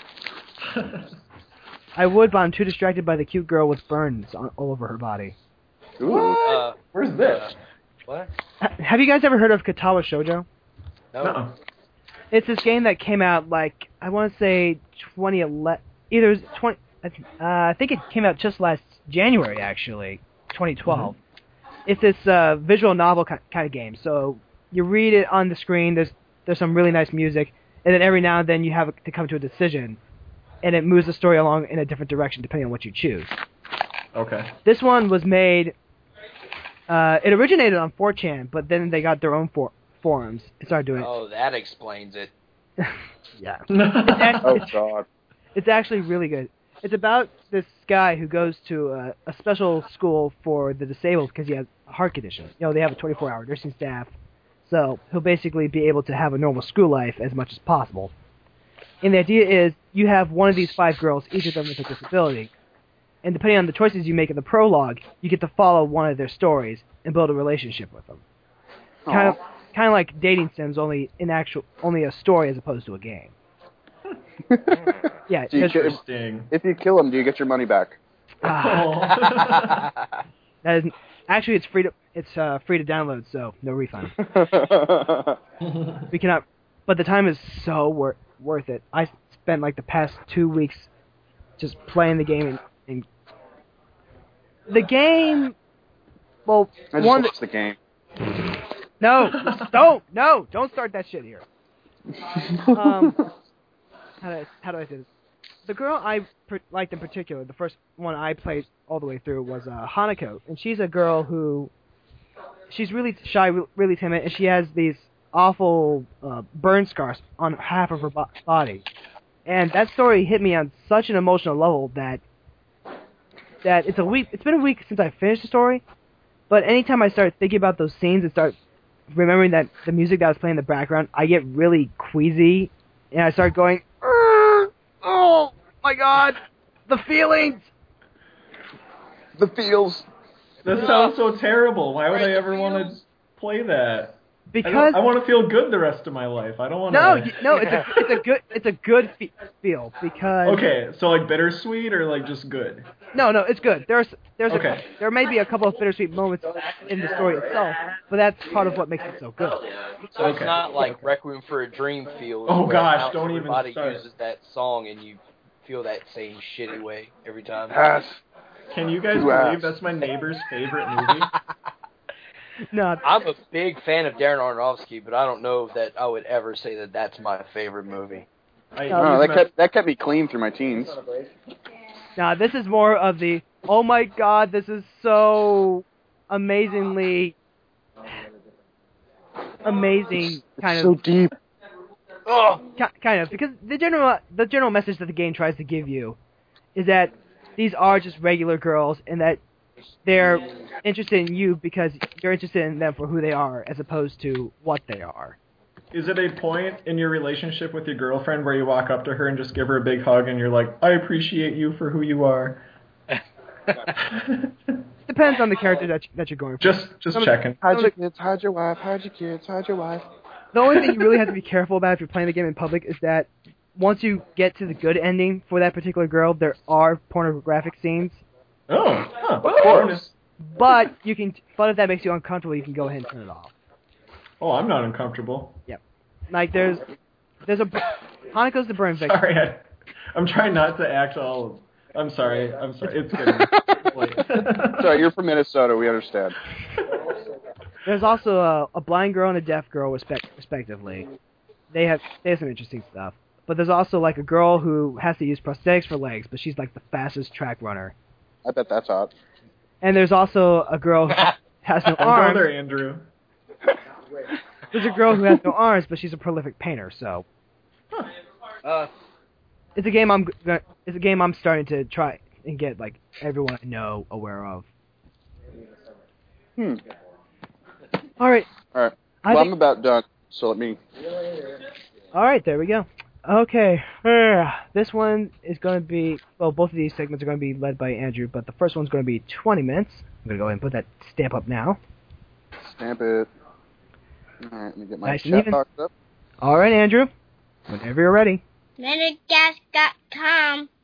I would, but I'm too distracted by the cute girl with burns all over her body. Ooh. Where's this? What? Have you guys ever heard of Katawa Shoujo? No. It's this game that came out, like, I want to say 2011. Either it was 20. I think it came out just last January, actually, 2012. Mm-hmm. It's this visual novel kind of game. So you read it on the screen. There's some really nice music, and then every now and then you have to come to a decision, and it moves the story along in a different direction depending on what you choose. Okay. This one was made. It originated on 4chan, but then they got their own forums and started doing it. Oh, that explains it. Yeah. Oh, God. It's actually really good. It's about this guy who goes to a special school for the disabled because he has a heart condition. You know, they have a 24-hour nursing staff, so he'll basically be able to have a normal school life as much as possible. And the idea is you have one of these 5 girls, each of them with a disability, and depending on the choices you make in the prologue, you get to follow one of their stories and build a relationship with them. Kind of like dating sims, only a story as opposed to a game. Yeah, Interesting. If you kill him, do you get your money back? That is actually it's free to download, so no refund. We cannot, but the time is so worth it. I spent like the past 2 weeks just playing the game and the game. Well, I just watched the game. No, don't start that shit here. How do I say this? The girl I liked in particular, the first one I played all the way through was Hanako, and she's a girl who, she's really shy, really timid, and she has these awful burn scars on half of her body. And that story hit me on such an emotional level that it's been a week since I finished the story, but anytime I start thinking about those scenes and start remembering that the music that was playing in the background, I get really queasy, and I start going, oh my God, the feelings! The feels. That sounds so terrible. Why would I ever want to play that? Because I want to feel good the rest of my life. I don't want to. No, it's a good feel because. Okay, so like bittersweet or like just good? No, it's good. There may be a couple of bittersweet moments in the story itself, but that's part of what makes it so good. So it's not like Requiem for a Dream feels. Oh where gosh, don't even everybody start. uses that song and you feel that same shitty way every time. Pass. Can you guys believe that's my neighbor's favorite movie? No, I'm a big fan of Darren Aronofsky, but I don't know that I would ever say that that's my favorite movie. That kept me clean through my teens. Now this is more of the, oh my God, this is so amazing kind of. So deep. Kind of, because the general message that the game tries to give you is that these are just regular girls and that they're interested in you because you're interested in them for who they are as opposed to what they are. Is it a point in your relationship with your girlfriend where you walk up to her and just give her a big hug and you're like, I appreciate you for who you are? Depends on the character that you're going for. Just checking. Hide your kids, hide your wife, hide your kids, hide your wife. The only thing you really have to be careful about if you're playing the game in public is that once you get to the good ending for that particular girl, there are pornographic scenes. Of course. But if that makes you uncomfortable, you can go ahead and turn it off. Oh, I'm not uncomfortable. Yep. Like there's a Hanako's the burn victim. Sorry, I'm trying not to act all. I'm sorry. It's getting late. Sorry, you're from Minnesota. We understand. There's also a blind girl and a deaf girl, respectively. They have some interesting stuff. But there's also like a girl who has to use prosthetics for legs, but she's like the fastest track runner. I bet that's hot. And there's also a girl who has no Go arms. there, Andrew. There's a girl who has no arms, but she's a prolific painter. So it's a game I'm starting to try and get like everyone I know aware of. All right. Well, I'm about done, so let me... All right, there we go. Okay, this one is going to be... Well, both of these segments are going to be led by Andrew, but the first one's going to be 20 minutes. I'm going to go ahead and put that stamp up now. Stamp it. All right, let me get my Nice and chat even. box up. All right, Andrew. Whenever you're ready. MannerCast.com.